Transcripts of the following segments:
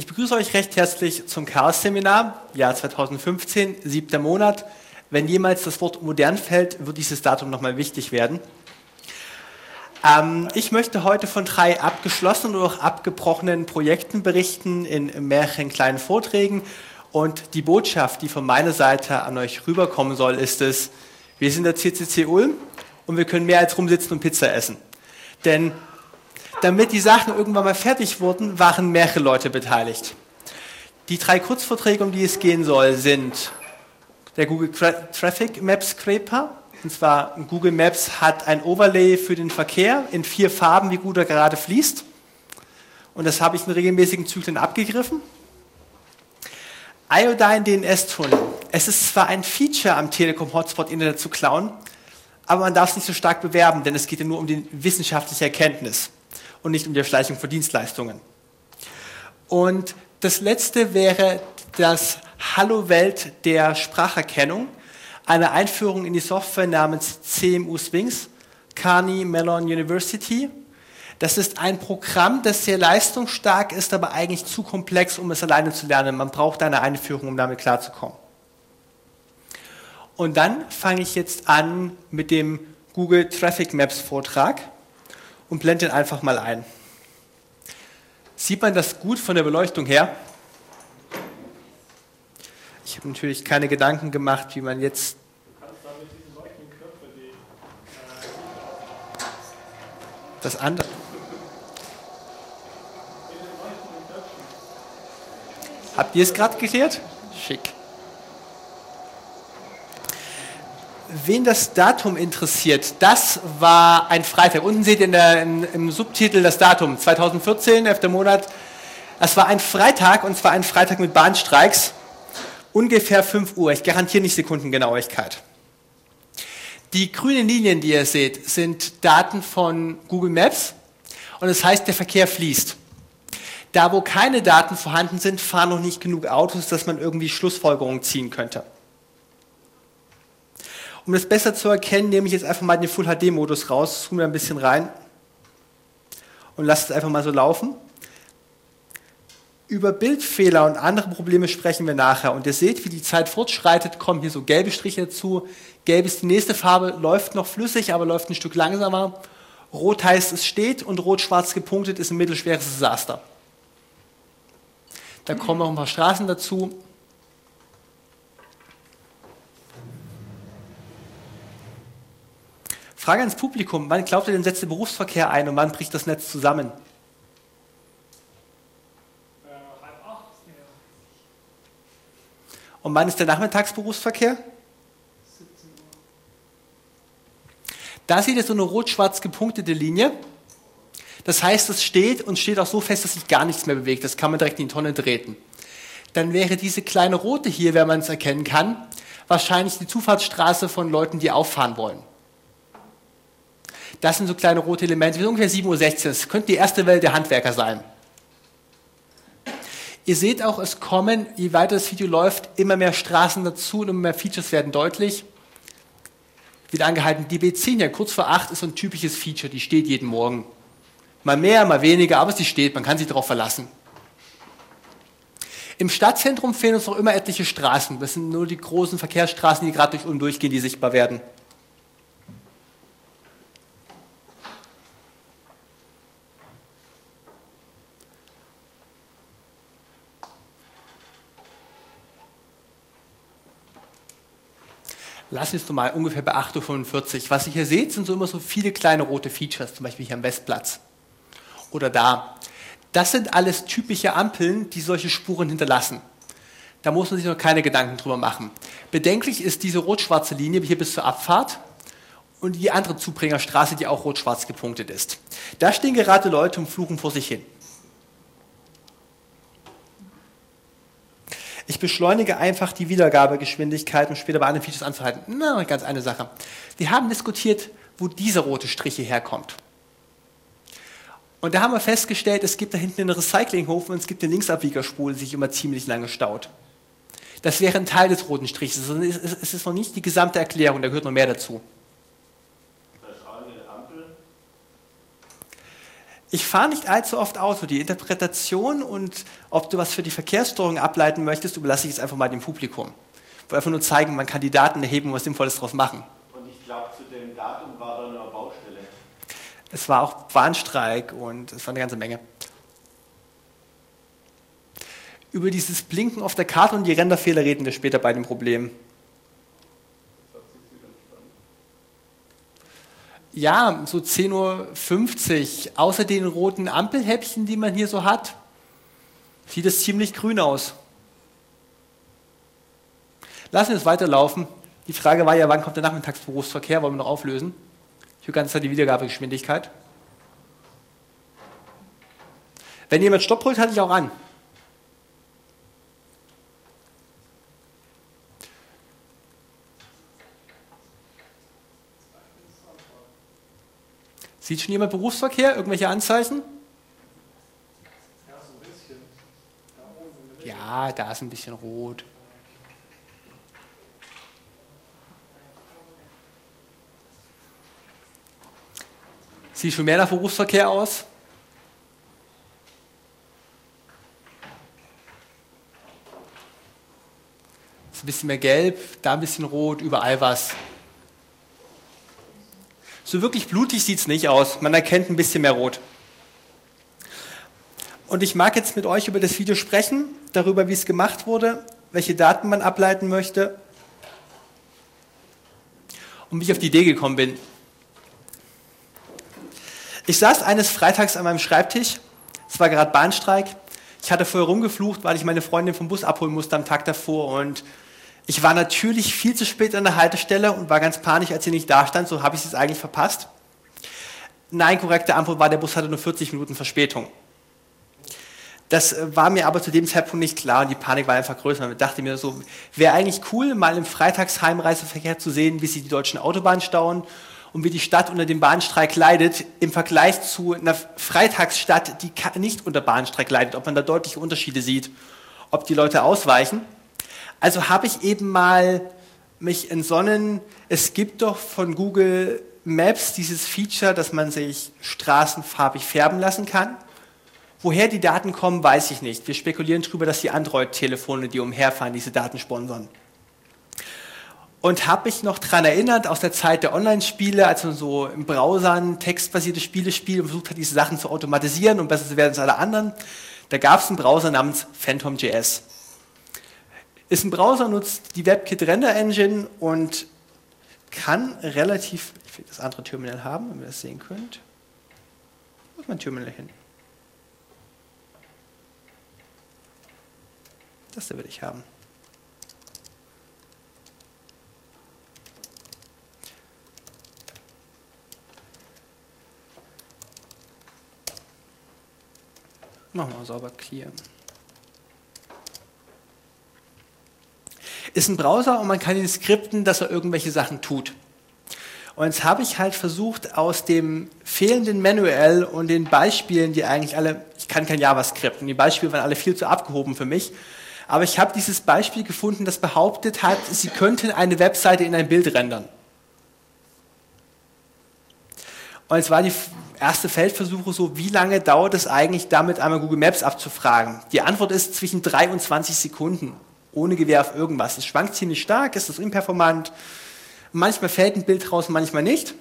Ich begrüße euch recht herzlich zum Chaos-Seminar, Jahr 2015, 7. Monat. Wenn jemals das Wort modern fällt, wird dieses Datum nochmal wichtig werden. Ich möchte heute von 3 abgeschlossenen oder auch abgebrochenen Projekten berichten in mehreren kleinen Vorträgen. Und die Botschaft, die von meiner Seite an euch rüberkommen soll, ist es: Wir sind der CCC Ulm und wir können mehr als rumsitzen und Pizza essen. Denn damit die Sachen irgendwann mal fertig wurden, waren mehrere Leute beteiligt. Die 3 Kurzvorträge, um die es gehen soll, sind der Google Traffic Maps Scraper. Und zwar Google Maps hat ein Overlay für den Verkehr in 4 Farben, wie gut er gerade fließt. Und das habe ich in regelmäßigen Zyklen abgegriffen. Iodine DNS-Tunnel. Es ist zwar ein Feature am Telekom-Hotspot Internet zu klauen, aber man darf es nicht so stark bewerben, denn es geht ja nur um die wissenschaftliche Erkenntnis und nicht um die Erschleichung von Dienstleistungen. Und das letzte wäre das Hallo Welt der Spracherkennung, eine Einführung in die Software namens CMU Sphinx, Carnegie Mellon University. Das ist ein Programm, das sehr leistungsstark ist, aber eigentlich zu komplex, um es alleine zu lernen. Man braucht eine Einführung, um damit klarzukommen. Und dann fange ich jetzt an mit dem Google Traffic Maps Vortrag und blende den einfach mal ein. Sieht man das gut von der Beleuchtung her? Ich habe natürlich keine Gedanken gemacht, wie man jetzt... Das andere... Habt ihr es gerade geklärt? Schick. Wen das Datum interessiert, das war ein Freitag. Unten seht ihr im Subtitel das Datum, 2014, 11. Monat. Das war ein Freitag, und zwar ein Freitag mit Bahnstreiks, ungefähr 5 Uhr. Ich garantiere nicht Sekundengenauigkeit. Die grünen Linien, die ihr seht, sind Daten von Google Maps, und das heißt, der Verkehr fließt. Da, wo keine Daten vorhanden sind, fahren noch nicht genug Autos, dass man irgendwie Schlussfolgerungen ziehen könnte. Um das besser zu erkennen, nehme ich jetzt einfach mal den Full-HD-Modus raus, zoome ein bisschen rein und lasse es einfach mal so laufen. Über Bildfehler und andere Probleme sprechen wir nachher. Und ihr seht, wie die Zeit fortschreitet, kommen hier so gelbe Striche dazu. Gelb ist die nächste Farbe, läuft noch flüssig, aber läuft ein Stück langsamer. Rot heißt, es steht, und rot-schwarz gepunktet ist ein mittelschweres Desaster. Da kommen noch ein paar Straßen dazu. Frage ans Publikum: Wann glaubt ihr denn, setzt der Berufsverkehr ein und wann bricht das Netz zusammen? 7:30. Und wann ist der Nachmittagsberufsverkehr? 17 Uhr. Da seht ihr so eine rot-schwarz gepunktete Linie. Das heißt, es steht und steht auch so fest, dass sich gar nichts mehr bewegt. Das kann man direkt in die Tonne treten. Dann wäre diese kleine rote hier, wenn man es erkennen kann, wahrscheinlich die Zufahrtsstraße von Leuten, die auffahren wollen. Das sind so kleine rote Elemente, wir sind ungefähr 7:16 Uhr. Das könnte die erste Welle der Handwerker sein. Ihr seht auch, es kommen, je weiter das Video läuft, immer mehr Straßen dazu und immer mehr Features werden deutlich. Wieder angehalten, die B10 ja kurz vor 8 ist so ein typisches Feature, die steht jeden Morgen. Mal mehr, mal weniger, aber sie steht, man kann sich darauf verlassen. Im Stadtzentrum fehlen uns noch immer etliche Straßen. Das sind nur die großen Verkehrsstraßen, die gerade durch Ulm durchgehen, die sichtbar werden. Lass uns mal ungefähr bei 8:45 Uhr. Was ihr hier seht, sind so immer so viele kleine rote Features, zum Beispiel hier am Westplatz. Oder da. Das sind alles typische Ampeln, die solche Spuren hinterlassen. Da muss man sich noch keine Gedanken drüber machen. Bedenklich ist diese rot-schwarze Linie hier bis zur Abfahrt und die andere Zubringerstraße, die auch rot-schwarz gepunktet ist. Da stehen gerade Leute und fluchen vor sich hin. Ich beschleunige einfach die Wiedergabegeschwindigkeit, um später bei anderen Features anzuhalten. Na, ganz eine Sache. Wir haben diskutiert, wo dieser rote Strich hierher kommt. Und da haben wir festgestellt, es gibt da hinten einen Recyclinghof und es gibt eine Linksabbiegerspule, die sich immer ziemlich lange staut. Das wäre ein Teil des roten Strichs. Es ist noch nicht die gesamte Erklärung, da gehört noch mehr dazu. Ich fahre nicht allzu oft Auto. Die Interpretation und ob du was für die Verkehrssteuerung ableiten möchtest, überlasse ich jetzt einfach mal dem Publikum. Ich will einfach nur zeigen, man kann die Daten erheben und was Sinnvolles draus machen. Und ich glaube, zu dem Datum war da eine Baustelle. Es war auch Bahnstreik und es war eine ganze Menge. Über dieses Blinken auf der Karte und die Renderfehler reden wir später bei dem Problem. Ja, so 10:50 Uhr. Außer den roten Ampelhäppchen, die man hier so hat, sieht es ziemlich grün aus. Lassen wir es weiterlaufen. Die Frage war ja, wann kommt der Nachmittagsberufsverkehr? Wollen wir noch auflösen? Ich höre ganz klar die Wiedergabegeschwindigkeit. Wenn jemand Stopp drückt, halte ich auch an. Sieht schon jemand Berufsverkehr? Irgendwelche Anzeichen? Ja, so ein bisschen. Da oben. Ja, da ist ein bisschen rot. Sieht schon mehr nach Berufsverkehr aus? Ist ein bisschen mehr gelb, da ein bisschen rot, überall was. So wirklich blutig sieht es nicht aus. Man erkennt ein bisschen mehr Rot. Und ich mag jetzt mit euch über das Video sprechen, darüber, wie es gemacht wurde, welche Daten man ableiten möchte und wie ich auf die Idee gekommen bin. Ich saß eines Freitags an meinem Schreibtisch. Es war gerade Bahnstreik. Ich hatte vorher rumgeflucht, weil ich meine Freundin vom Bus abholen musste am Tag davor. Und ich war natürlich viel zu spät an der Haltestelle und war ganz panisch, als sie nicht da stand. So habe ich es eigentlich verpasst. Nein, korrekte Antwort war, der Bus hatte nur 40 Minuten Verspätung. Das war mir aber zu dem Zeitpunkt nicht klar und die Panik war einfach größer. Ich dachte mir so, wäre eigentlich cool, mal im Freitagsheimreiseverkehr zu sehen, wie sich die deutschen Autobahnen stauen und wie die Stadt unter dem Bahnstreik leidet, im Vergleich zu einer Freitagsstadt, die nicht unter Bahnstreik leidet, ob man da deutliche Unterschiede sieht, ob die Leute ausweichen. Also habe ich eben mal mich entsonnen, es gibt doch von Google Maps dieses Feature, dass man sich Straßen farbig färben lassen kann. Woher die Daten kommen, weiß ich nicht. Wir spekulieren darüber, dass die Android-Telefone, die umherfahren, diese Daten sponsern. Und habe mich noch daran erinnert, aus der Zeit der Online-Spiele, als man so im Browsern textbasierte Spiele spielt und versucht hat, diese Sachen zu automatisieren und besser zu werden als alle anderen. Da gab es einen Browser namens Phantom.js. Ist ein Browser, nutzt die WebKit Render Engine und kann relativ, ich will das andere Terminal haben, wenn ihr das sehen könnt. Wo ist mein Terminal hin? Das da will ich haben. Machen wir mal sauber clear. Ist ein Browser und man kann ihn skripten, dass er irgendwelche Sachen tut. Und jetzt habe ich halt versucht, aus dem fehlenden Manual und den Beispielen, die eigentlich alle, ich kann kein JavaScript und die Beispiele waren alle viel zu abgehoben für mich, aber ich habe dieses Beispiel gefunden, das behauptet hat, Sie könnten eine Webseite in ein Bild rendern. Und jetzt war die erste Feldversuche so, wie lange dauert es eigentlich, damit einmal Google Maps abzufragen? Die Antwort ist zwischen 3 und 20 Sekunden, ohne Gewähr auf irgendwas. Es schwankt ziemlich stark, es ist imperformant, manchmal fällt ein Bild raus, manchmal nicht.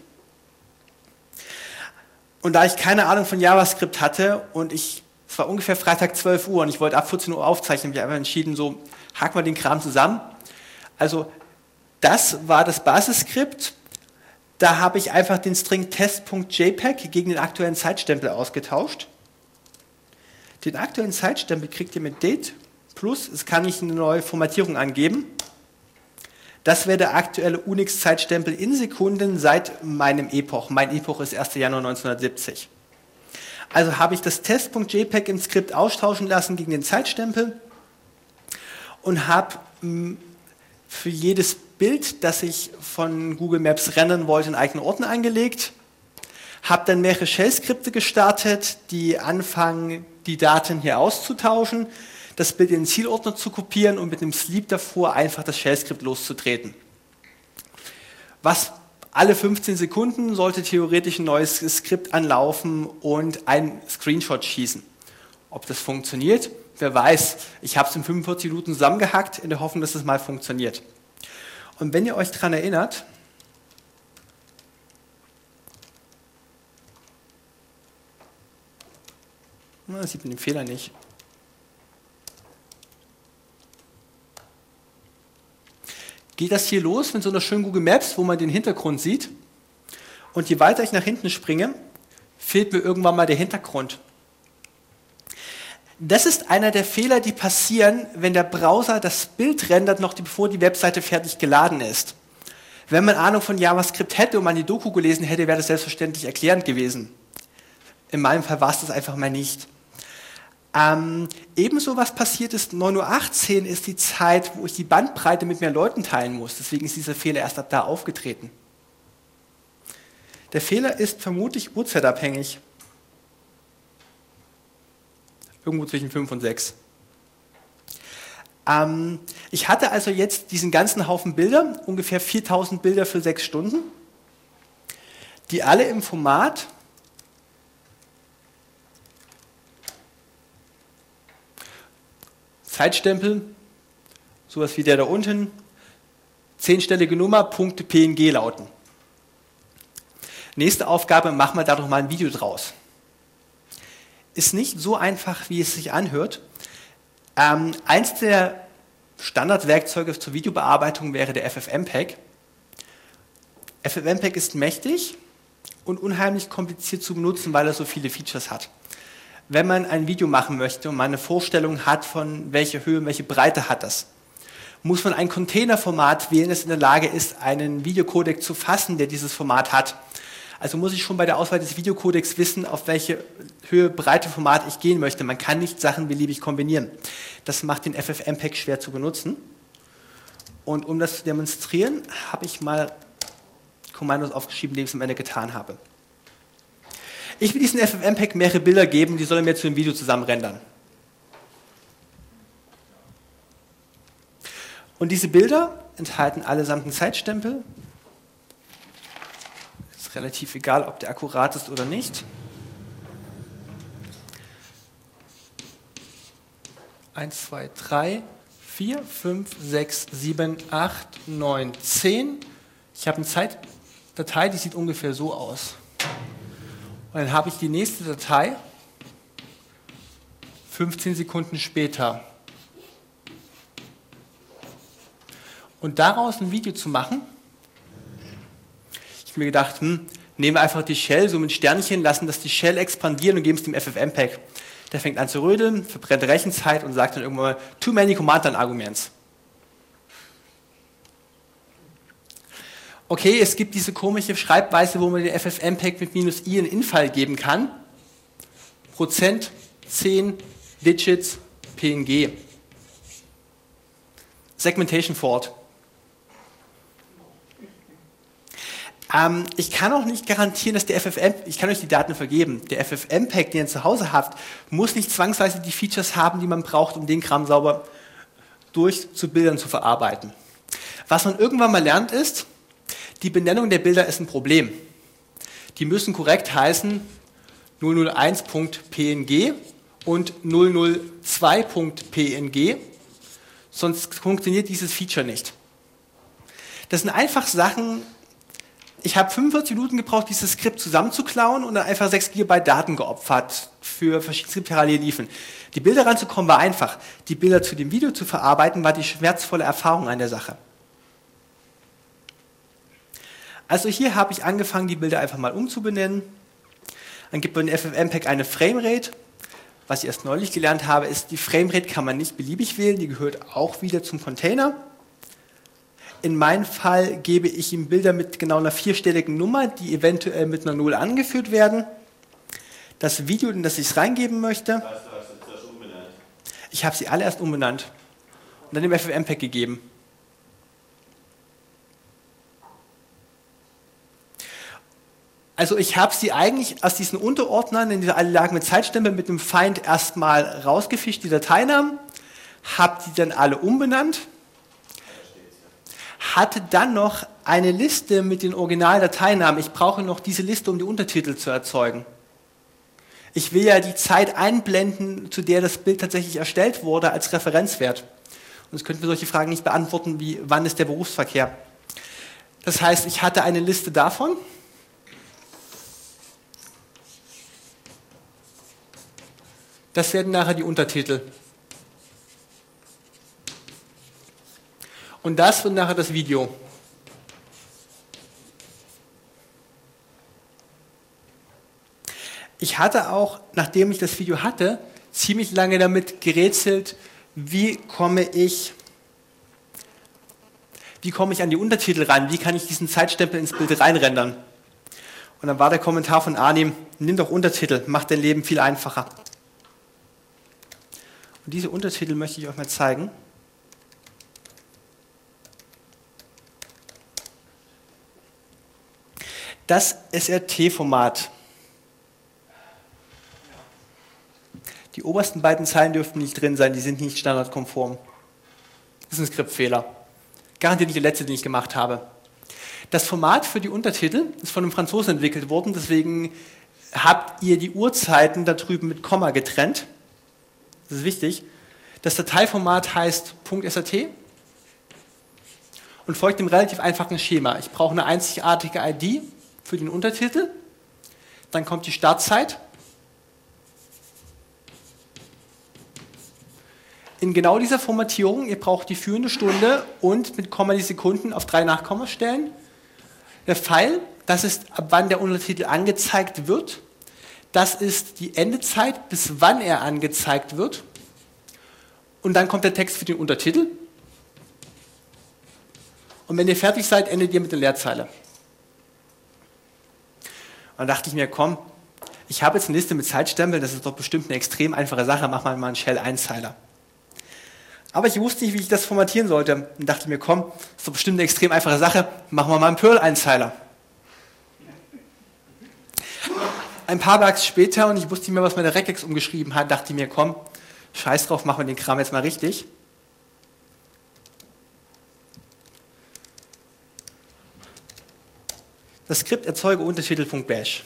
Und da ich keine Ahnung von JavaScript hatte und es war ungefähr Freitag 12 Uhr und ich wollte ab 14 Uhr aufzeichnen, habe ich einfach entschieden, so, hacken wir den Kram zusammen. Also das war das Basisskript. Da habe ich einfach den String test.jpg gegen den aktuellen Zeitstempel ausgetauscht. Den aktuellen Zeitstempel kriegt ihr mit date plus, es kann ich eine neue Formatierung angeben. Das wäre der aktuelle Unix-Zeitstempel in Sekunden seit meinem Epoch. Mein Epoch ist 1. Januar 1970. Also habe ich das test.jpg im Skript austauschen lassen gegen den Zeitstempel und habe für jedes Bild, das ich von Google Maps rendern wollte, einen eigenen Ordner angelegt, habe dann mehrere Shell-Skripte gestartet, die anfangen, die Daten hier auszutauschen, das Bild in den Zielordner zu kopieren und mit einem Sleep davor einfach das Shell-Skript loszutreten. Was Alle 15 Sekunden sollte theoretisch ein neues Skript anlaufen und ein Screenshot schießen. Ob das funktioniert, wer weiß. Ich habe es in 45 Minuten zusammengehackt, in der Hoffnung, dass es mal funktioniert. Und wenn ihr euch daran erinnert, sieht man den Fehler nicht. Geht das hier los mit so einer schönen Google Maps, wo man den Hintergrund sieht. Und je weiter ich nach hinten springe, fehlt mir irgendwann mal der Hintergrund. Das ist einer der Fehler, die passieren, wenn der Browser das Bild rendert, noch bevor die Webseite fertig geladen ist. Wenn man Ahnung von JavaScript hätte und man die Doku gelesen hätte, wäre das selbstverständlich erklärend gewesen. In meinem Fall war es das einfach mal nicht. Ebenso was passiert ist, 9:18 Uhr ist die Zeit, wo ich die Bandbreite mit mehr Leuten teilen muss. Deswegen ist dieser Fehler erst ab da aufgetreten. Der Fehler ist vermutlich uhrzeitabhängig. Irgendwo zwischen 5 und 6. Ich hatte also jetzt diesen ganzen Haufen Bilder, ungefähr 4000 Bilder für 6 Stunden, die alle im Format Zeitstempel, sowas wie der da unten, 10-stellige Nummer, .png lauten. Nächste Aufgabe, machen wir da doch mal ein Video draus. Ist nicht so einfach, wie es sich anhört. Eins der Standardwerkzeuge zur Videobearbeitung wäre der FFmpeg. FFmpeg ist mächtig und unheimlich kompliziert zu benutzen, weil er so viele Features hat. Wenn man ein Video machen möchte und man eine Vorstellung hat, von welcher Höhe und welche Breite hat das, muss man ein Containerformat wählen, das in der Lage ist, einen Videocodec zu fassen, der dieses Format hat. Also muss ich schon bei der Auswahl des Videocodecs wissen, auf welche Höhe, Breite, Format ich gehen möchte. Man kann nicht Sachen beliebig kombinieren. Das macht den FFmpeg schwer zu benutzen. Und um das zu demonstrieren, habe ich mal Kommandos aufgeschrieben, die ich am Ende getan habe. Ich will diesen FFmpeg mehrere Bilder geben, die soll er mir zu dem Video zusammen rendern. Und diese Bilder enthalten allesamt einen Zeitstempel. Ist relativ egal, ob der akkurat ist oder nicht. 1, 2, 3, 4, 5, 6, 7, 8, 9, 10. Ich habe eine Zeitdatei, die sieht ungefähr so aus. Und dann habe ich die nächste Datei 15 Sekunden später. Und daraus ein Video zu machen, ich habe mir gedacht, nehmen wir einfach die Shell, so mit Sternchen, lassen das die Shell expandieren und geben es dem FFmpeg. Der fängt an zu rödeln, verbrennt Rechenzeit und sagt dann irgendwann mal, too many command line arguments. Okay, es gibt diese komische Schreibweise, wo man den FFmpeg mit -i einen Infall geben kann. Prozent, 10, Digits, PNG. Segmentation Fault. Ich kann auch nicht garantieren, dass der FFmpeg, ich kann euch die Daten vergeben, der FFmpeg, den ihr zu Hause habt, muss nicht zwangsweise die Features haben, die man braucht, um den Kram sauber durch zu Bildern zu verarbeiten. Was man irgendwann mal lernt ist, die Benennung der Bilder ist ein Problem. Die müssen korrekt heißen 001.png und 002.png, sonst funktioniert dieses Feature nicht. Das sind einfach Sachen, ich habe 45 Minuten gebraucht, dieses Skript zusammenzuklauen und dann einfach 6 GB Daten geopfert für verschiedene Skripte parallel liefen. Die Bilder ranzukommen war einfach. Die Bilder zu dem Video zu verarbeiten, war die schmerzvolle Erfahrung an der Sache. Also hier habe ich angefangen, die Bilder einfach mal umzubenennen. Dann gibt man in FFmpeg eine Framerate. Was ich erst neulich gelernt habe, ist, die Framerate kann man nicht beliebig wählen, die gehört auch wieder zum Container. In meinem Fall gebe ich ihm Bilder mit genau einer 4-stelligen Nummer, die eventuell mit einer 0 angeführt werden. Das Video, in das ich es reingeben möchte, ich habe sie alle erst umbenannt und dann dem FFmpeg gegeben. Also ich habe sie eigentlich aus diesen Unterordnern, in dieser alle lagen mit Zeitstempel, mit dem Feind erstmal rausgefischt, die Dateinamen, habe die dann alle umbenannt, hatte dann noch eine Liste mit den Originaldateinamen. Ich brauche noch diese Liste, um die Untertitel zu erzeugen. Ich will ja die Zeit einblenden, zu der das Bild tatsächlich erstellt wurde, als Referenzwert. Und es könnten wir solche Fragen nicht beantworten, wie wann ist der Berufsverkehr. Das heißt, ich hatte eine Liste davon. Das werden nachher die Untertitel. Und das wird nachher das Video. Ich hatte auch, nachdem ich das Video hatte, ziemlich lange damit gerätselt, wie komme ich an die Untertitel ran, wie kann ich diesen Zeitstempel ins Bild reinrendern. Und dann war der Kommentar von Arnim, nimm doch Untertitel, macht dein Leben viel einfacher. Und diese Untertitel möchte ich euch mal zeigen. Das SRT-Format. Die obersten beiden Zeilen dürften nicht drin sein, die sind nicht standardkonform. Das ist ein Skriptfehler. Garantiert nicht der letzte, den ich gemacht habe. Das Format für die Untertitel ist von einem Franzosen entwickelt worden, deswegen habt ihr die Uhrzeiten da drüben mit Komma getrennt. Das ist wichtig. Das Dateiformat heißt .srt und folgt dem relativ einfachen Schema. Ich brauche eine einzigartige ID für den Untertitel, dann kommt die Startzeit. In genau dieser Formatierung, ihr braucht die führende Stunde und mit Komma die Sekunden auf 3 Nachkommastellen. Der Pfeil, das ist, ab wann der Untertitel angezeigt wird. Das ist die Endezeit, bis wann er angezeigt wird. Und dann kommt der Text für den Untertitel. Und wenn ihr fertig seid, endet ihr mit der Leerzeile. Und dann dachte ich mir, komm, ich habe jetzt eine Liste mit Zeitstempeln, das ist doch bestimmt eine extrem einfache Sache, mach mal einen Shell-Einzeiler. Aber ich wusste nicht, wie ich das formatieren sollte. Und dachte mir, komm, das ist doch bestimmt eine extrem einfache Sache, machen wir mal einen Perl-Einzeiler. Ein paar Bugs später, und ich wusste nicht mehr, was meine Regex umgeschrieben hat, dachte ich mir, komm, scheiß drauf, machen wir den Kram jetzt mal richtig. Das Skript erzeuge Untertitel.bash.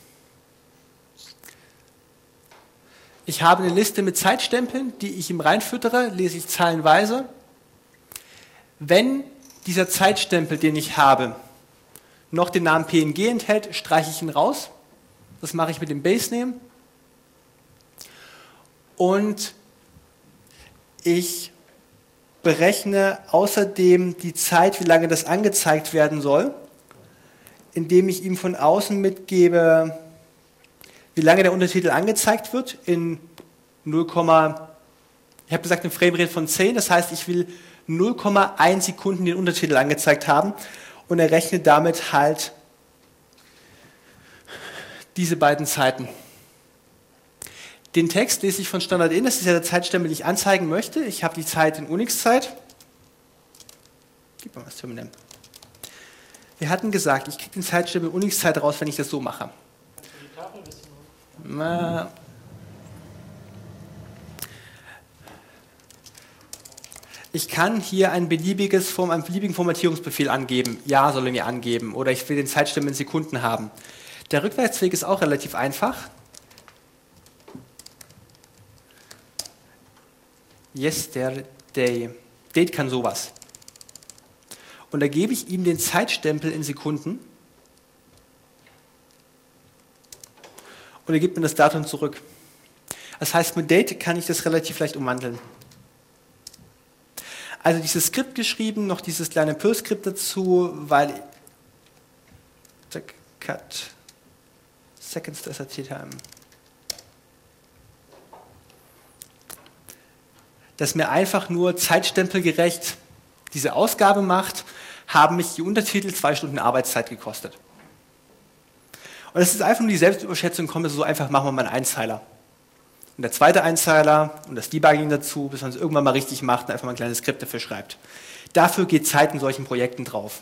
Ich habe eine Liste mit Zeitstempeln, die ich ihm reinfüttere, lese ich zeilenweise. Wenn dieser Zeitstempel, den ich habe, noch den Namen PNG enthält, streiche ich ihn raus. Das mache ich mit dem Basename. Und ich berechne außerdem die Zeit, wie lange das angezeigt werden soll, indem ich ihm von außen mitgebe, wie lange der Untertitel angezeigt wird, in 0, ich habe gesagt, eine Framerate von 10, das heißt, ich will 0,1 Sekunden den Untertitel angezeigt haben und er rechnet damit halt diese beiden Zeiten. Den Text lese ich von Standard-in, das ist ja der Zeitstempel, den ich anzeigen möchte. Ich habe die Zeit in Unix-Zeit. Gib mal das Terminal. Wir hatten gesagt, ich kriege den Zeitstempel Unix-Zeit raus, wenn ich das so mache. Ich kann hier einen beliebigen Formatierungsbefehl angeben. Ja, soll er mir angeben. Oder ich will den Zeitstempel in Sekunden haben. Der Rückwärtsweg ist auch relativ einfach. Yesterday. Date kann sowas. Und da gebe ich ihm den Zeitstempel in Sekunden. Und er gibt mir das Datum zurück. Das heißt, mit Date kann ich das relativ leicht umwandeln. Also dieses Skript geschrieben, noch dieses kleine Perl-Skript dazu, weil cut seconds to SRT time. Das mir einfach nur zeitstempelgerecht diese Ausgabe macht, haben mich die Untertitel 2 Stunden Arbeitszeit gekostet. Und es ist einfach nur die Selbstüberschätzung, komm, so einfach machen wir mal einen Einzeiler. Und der zweite Einzeiler und das Debugging dazu, bis man es irgendwann mal richtig macht und einfach mal ein kleines Skript dafür schreibt. Dafür geht Zeit in solchen Projekten drauf.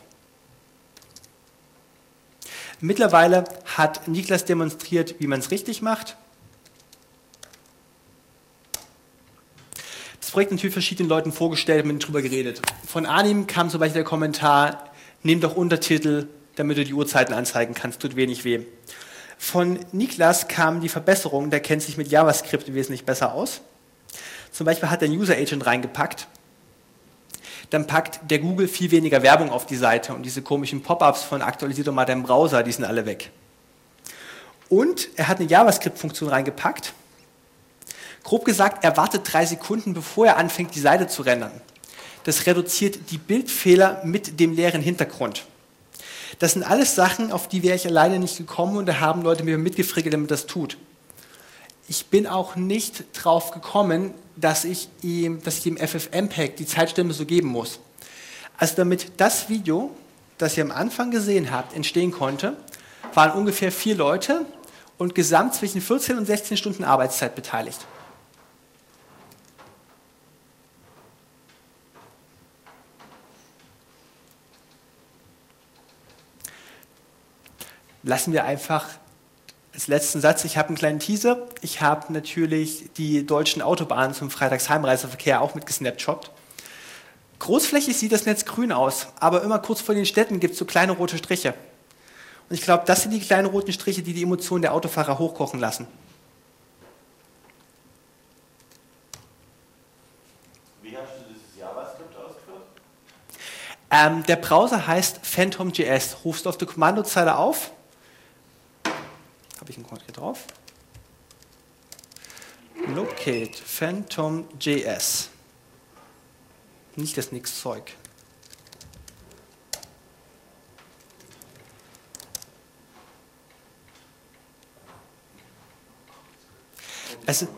Mittlerweile hat Niklas demonstriert, wie man es richtig macht. das Projekt natürlich verschiedenen Leuten vorgestellt und mit denen drüber geredet. Von Arnim kam zum Beispiel der Kommentar, nimm doch Untertitel, damit du die Uhrzeiten anzeigen kannst, tut wenig weh. Von Niklas kam die Verbesserung, der kennt sich mit JavaScript wesentlich besser aus. Zum Beispiel hat er einen User Agent reingepackt. Dann packt der Google viel weniger Werbung auf die Seite und diese komischen Pop-ups von aktualisiert doch mal deinen Browser, die sind alle weg. Und er hat eine JavaScript-Funktion reingepackt. Grob gesagt, er wartet 3 Sekunden, bevor er anfängt, die Seite zu rendern. Das reduziert die Bildfehler mit dem leeren Hintergrund. Das sind alles Sachen, auf die wäre ich alleine nicht gekommen und da haben Leute mir mitgefrickelt, damit das tut. Ich bin auch nicht drauf gekommen, dass ich dem FFmpeg die Zeitstempel so geben muss. Also damit das Video, das ihr am Anfang gesehen habt, entstehen konnte, waren ungefähr 4 Leute und gesamt zwischen 14 und 16 Stunden Arbeitszeit beteiligt. Lassen wir einfach als letzten Satz, ich habe einen kleinen Teaser. Ich habe natürlich die deutschen Autobahnen zum Freitagsheimreiseverkehr auch mit gesnapshottet. Großflächig sieht das Netz grün aus, aber immer kurz vor den Städten gibt es so kleine rote Striche. Und ich glaube, das sind die kleinen roten Striche, die die Emotionen der Autofahrer hochkochen lassen. Wie hast du dieses JavaScript ausgeführt? Der Browser heißt Phantom.js. Rufst du auf der Kommandozeile auf. Habe ich einen Code hier drauf. Locate Phantom.js. Nicht das Nix-Zeug. Also,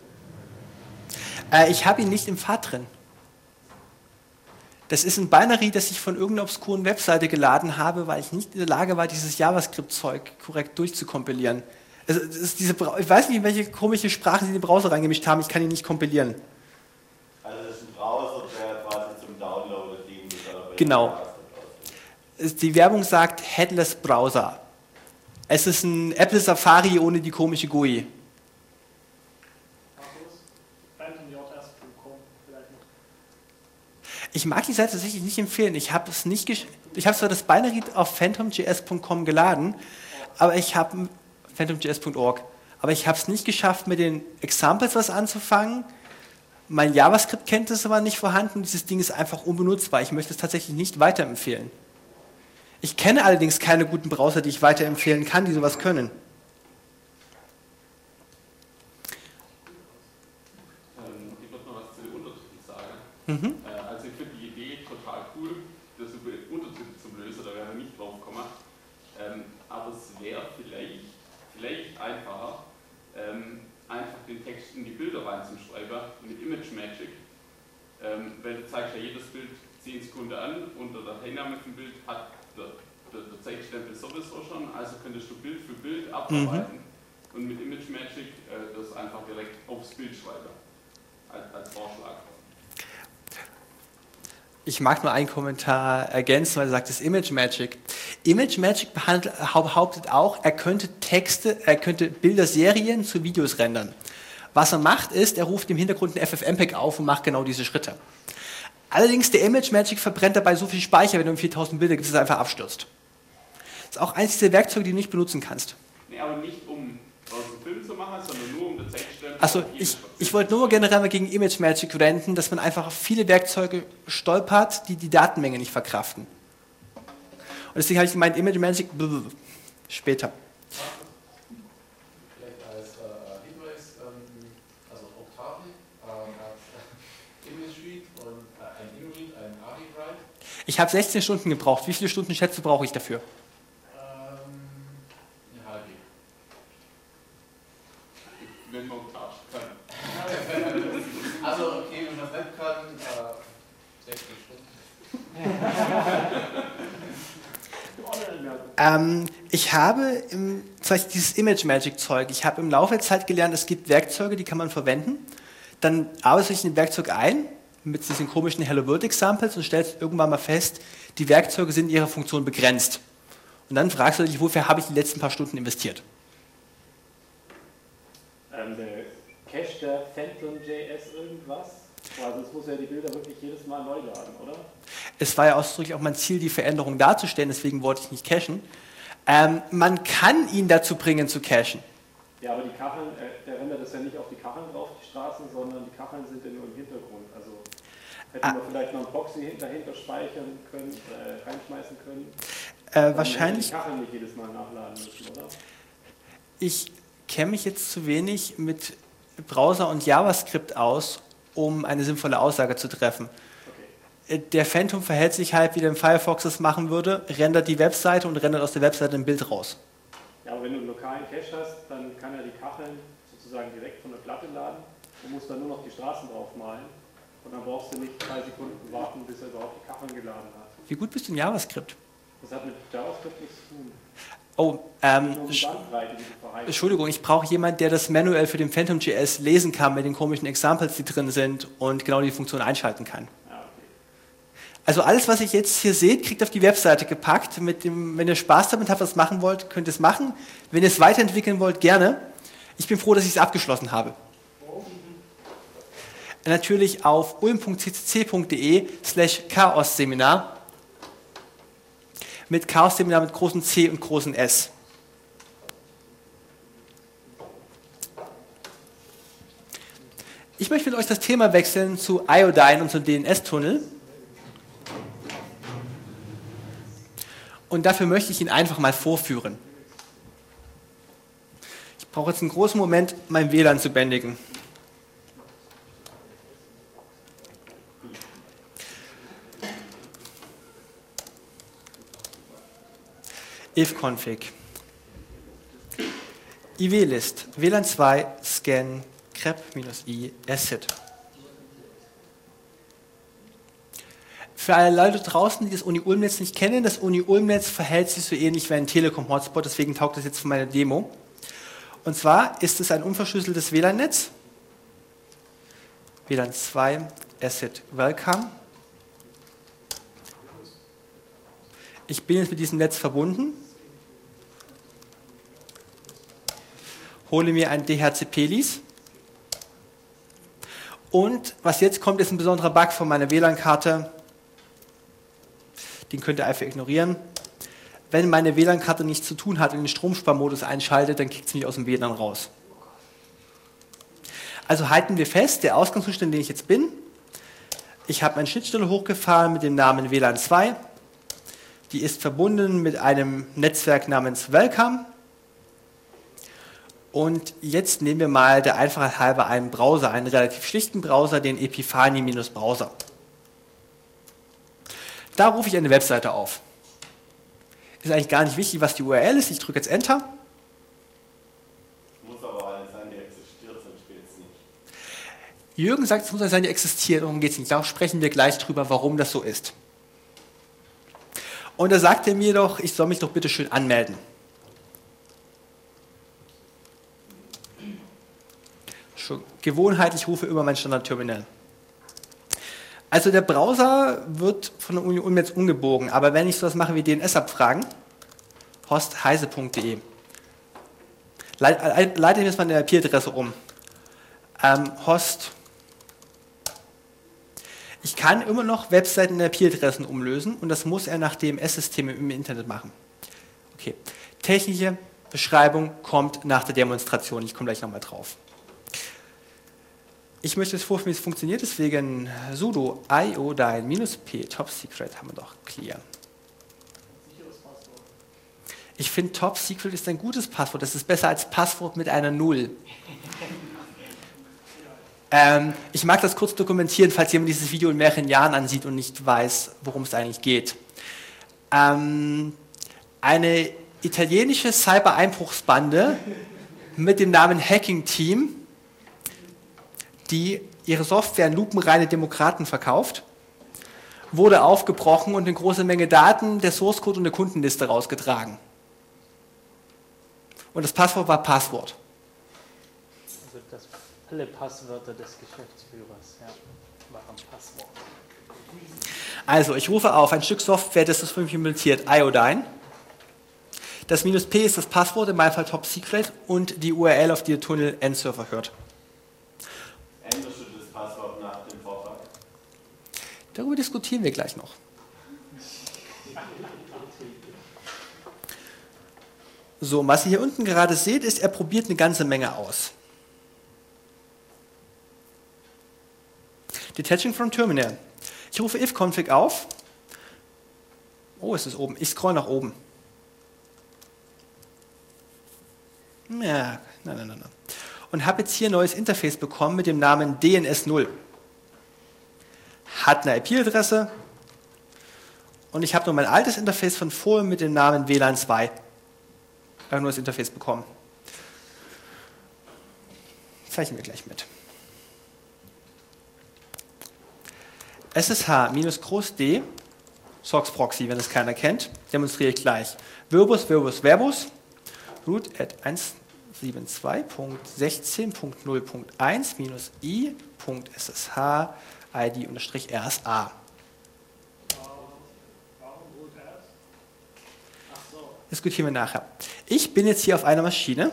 ich habe ihn nicht im Pfad drin. Das ist ein Binary, das ich von irgendeiner obskuren Webseite geladen habe, weil ich nicht in der Lage war, dieses JavaScript-Zeug korrekt durchzukompilieren. Also, ich weiß nicht, in welche komische Sprache sie in den Browser reingemischt haben, ich kann ihn nicht kompilieren. Also das ist ein Browser, der quasi zum Download dient. Genau. Die Werbung sagt Headless Browser. Es ist ein Apple Safari ohne die komische GUI. Ich mag die Seite tatsächlich nicht empfehlen. Ich habe zwar das Binary auf phantomjs.com geladen, aber ich habe phantomjs.org, aber ich habe es nicht geschafft, mit den Examples was anzufangen. Mein JavaScript-Kenntnis war nicht vorhanden. Dieses Ding ist einfach unbenutzbar. Ich möchte es tatsächlich nicht weiterempfehlen. Ich kenne allerdings keine guten Browser, die ich weiterempfehlen kann, die sowas können. Ich würde noch was zu den Untertiteln sagen. Also ich finde die Idee total cool, das über Untertitel zu lösen, da wäre ich nicht drauf gekommen. Aber es wäre vielleicht einfacher, einfach den Text in die Bilder reinzuschreiben mit ImageMagick. Weil du zeigst ja jedes Bild 10 Sekunden an und der Dateiname vom Bild hat der Zeitstempel sowieso schon, also könntest du Bild für Bild abarbeiten und mit ImageMagick das einfach direkt aufs Bild schreiben, als Vorschlag. Ich mag nur einen Kommentar ergänzen, weil er sagt, das ImageMagick. ImageMagick behauptet auch, er könnte Bilderserien zu Videos rendern. Was er macht ist, er ruft im Hintergrund ein FFmpeg auf und macht genau diese Schritte. Allerdings, der ImageMagick verbrennt dabei so viel Speicher, wenn du 4000 Bilder gibst, dass es einfach abstürzt. Das ist auch eines dieser Werkzeuge, die du nicht benutzen kannst. Nee, aber nicht um aus dem Film zu machen, sondern nur um das Zeitstempel. Also ich wollte nur generell mal gegen ImageMagick wenden, dass man einfach auf viele Werkzeuge stolpert, die die Datenmenge nicht verkraften. Und deswegen habe ich gemeint, ImageMagick später. Vielleicht als Hinweis, also Octave hat ImageRead und ein InRead, ein ARIWrite. Ich habe 16 Stunden gebraucht. Wie viele Stunden schätze brauche ich dafür? Eine halbe. Wenn man Octave kann. Also, okay, wenn man das nicht kann, 16 Stunden. Ich habe zum Beispiel dieses ImageMagick-Zeug, ich habe im Laufe der Zeit gelernt, es gibt Werkzeuge, die kann man verwenden. Dann arbeite ich in dem Werkzeug ein, mit diesen komischen Hello World Examples und stellst irgendwann mal fest, die Werkzeuge sind in ihrer Funktion begrenzt. Und dann fragst du dich, wofür habe ich die letzten paar Stunden investiert? Der Cache der Phantom.js irgendwas? Also es muss ja die Bilder wirklich jedes Mal neu laden, oder? Es war ja ausdrücklich auch mein Ziel, die Veränderung darzustellen, deswegen wollte ich nicht cachen. Man kann ihn dazu bringen, zu cachen. Ja, aber die Kacheln, der rendert das ja nicht auf die Kacheln drauf, die Straßen, sondern die Kacheln sind ja nur im Hintergrund. Also hätten wir vielleicht noch ein Proxy dahinter speichern können, reinschmeißen können. Wahrscheinlich. Die Kacheln nicht jedes Mal nachladen müssen, oder? Ich kenne mich jetzt zu wenig mit Browser und JavaScript aus, um eine sinnvolle Aussage zu treffen. Okay. Der Phantom verhält sich halt, wie der Firefox es machen würde, rendert die Webseite und rendert aus der Webseite ein Bild raus. Ja, aber wenn du einen lokalen Cache hast, dann kann er die Kacheln sozusagen direkt von der Platte laden und muss dann nur noch die Straßen drauf malen. Und dann brauchst du nicht 3 Sekunden warten, bis er überhaupt die Kacheln geladen hat. Wie gut bist du in JavaScript? Das hat mit JavaScript nichts zu tun. Oh, Entschuldigung, ich brauche jemanden, der das manuell für den Phantom.js lesen kann mit den komischen Examples, die drin sind und genau die Funktion einschalten kann. Ja, okay. Also alles, was ihr jetzt hier seht, kriegt auf die Webseite gepackt. Wenn ihr Spaß damit habt, was machen wollt, könnt ihr es machen. Wenn ihr es weiterentwickeln wollt, gerne. Ich bin froh, dass ich es abgeschlossen habe. Natürlich auf ulm.ccc.de/chaos-Seminar. Mit Chaos-Seminar mit großen C und großen S. Ich möchte mit euch das Thema wechseln zu Iodine und zum DNS-Tunnel. Und dafür möchte ich ihn einfach mal vorführen. Ich brauche jetzt einen großen Moment, mein WLAN zu bändigen. ifconfig iwlist WLAN 2 scan grep-i asset. Für alle Leute draußen, die das Uni-Ulm-Netz nicht kennen, das Uni-Ulm-Netz verhält sich so ähnlich wie ein Telekom-Hotspot, deswegen taugt das jetzt für meine Demo. Und zwar ist es ein unverschlüsseltes WLAN-Netz. WLAN 2 asset welcome. Ich bin jetzt mit diesem Netz verbunden, hole mir ein DHCP-Lease und was jetzt kommt, ist ein besonderer Bug von meiner WLAN-Karte. Den könnt ihr einfach ignorieren. Wenn meine WLAN-Karte nichts zu tun hat und den Stromsparmodus einschaltet, dann kickt es mich aus dem WLAN raus. Also halten wir fest, der Ausgangszustand, in dem ich jetzt bin, ich habe eine Schnittstelle hochgefahren mit dem Namen WLAN 2. Die ist verbunden mit einem Netzwerk namens Welcome. Und jetzt nehmen wir mal der Einfachheit halber einen Browser, einen relativ schlichten Browser, den Epiphany-Browser. Da rufe ich eine Webseite auf. Ist eigentlich gar nicht wichtig, was die URL ist. Ich drücke jetzt Enter. Muss aber eine sein, die existiert, sonst geht es nicht. Jürgen sagt, es muss eine sein, die existiert, darum geht es nicht. Da sprechen wir gleich drüber, warum das so ist. Und da sagt er mir doch, ich soll mich doch bitte schön anmelden. Schon Gewohnheit, ich rufe über mein Standardterminal. Also der Browser wird von der Uni Ulm jetzt umgebogen, aber wenn ich sowas mache wie DNS-Abfragen, hostheise.de, leite ich jetzt mal eine IP-Adresse um. Host. Ich kann immer noch Webseiten in IP-Adressen umlösen und das muss er nach DMS-Systemen im Internet machen. Okay. Technische Beschreibung kommt nach der Demonstration. Ich komme gleich nochmal drauf. Ich möchte es vorführen, wie es funktioniert, deswegen sudo iodine-p top secret haben wir doch clear. Ich finde top secret ist ein gutes Passwort. Das ist besser als Passwort mit einer 0. Ich mag das kurz dokumentieren, falls jemand dieses Video in mehreren Jahren ansieht und nicht weiß, worum es eigentlich geht. Eine italienische Cyber-Einbruchsbande mit dem Namen Hacking Team, die ihre Software an lupenreine Demokraten verkauft, wurde aufgebrochen und eine große Menge Daten, der Source Code und eine Kundenliste rausgetragen. Und das Passwort war Passwort. Also alle Passwörter des Geschäftsführers waren Passwort. Also ich rufe auf ein Stück Software, das ist für mich implementiert, Iodine. Das -P ist das Passwort, in meinem Fall Top Secret, und die URL, auf die der Tunnel Endserver hört. Änderst du das Passwort nach dem Vortrag? Darüber diskutieren wir gleich noch. So, was ihr hier unten gerade seht, ist, er probiert eine ganze Menge aus. Detaching from Terminal. Ich rufe if-config auf. Oh, es ist oben. Ich scroll nach oben. Ja, nein. Und habe jetzt hier ein neues Interface bekommen mit dem Namen DNS0. Hat eine IP-Adresse. Und ich habe noch mein altes Interface von vorher mit dem Namen WLAN 2. Einfach nur das Interface bekommen. Zeichnen wir gleich mit. SSH-D, SOX Proxy, wenn es keiner kennt, demonstriere ich gleich. Verbus, root at 172.16.0.1-i.ssh id-rsa. Diskutieren wir nachher. Ich bin jetzt hier auf einer Maschine,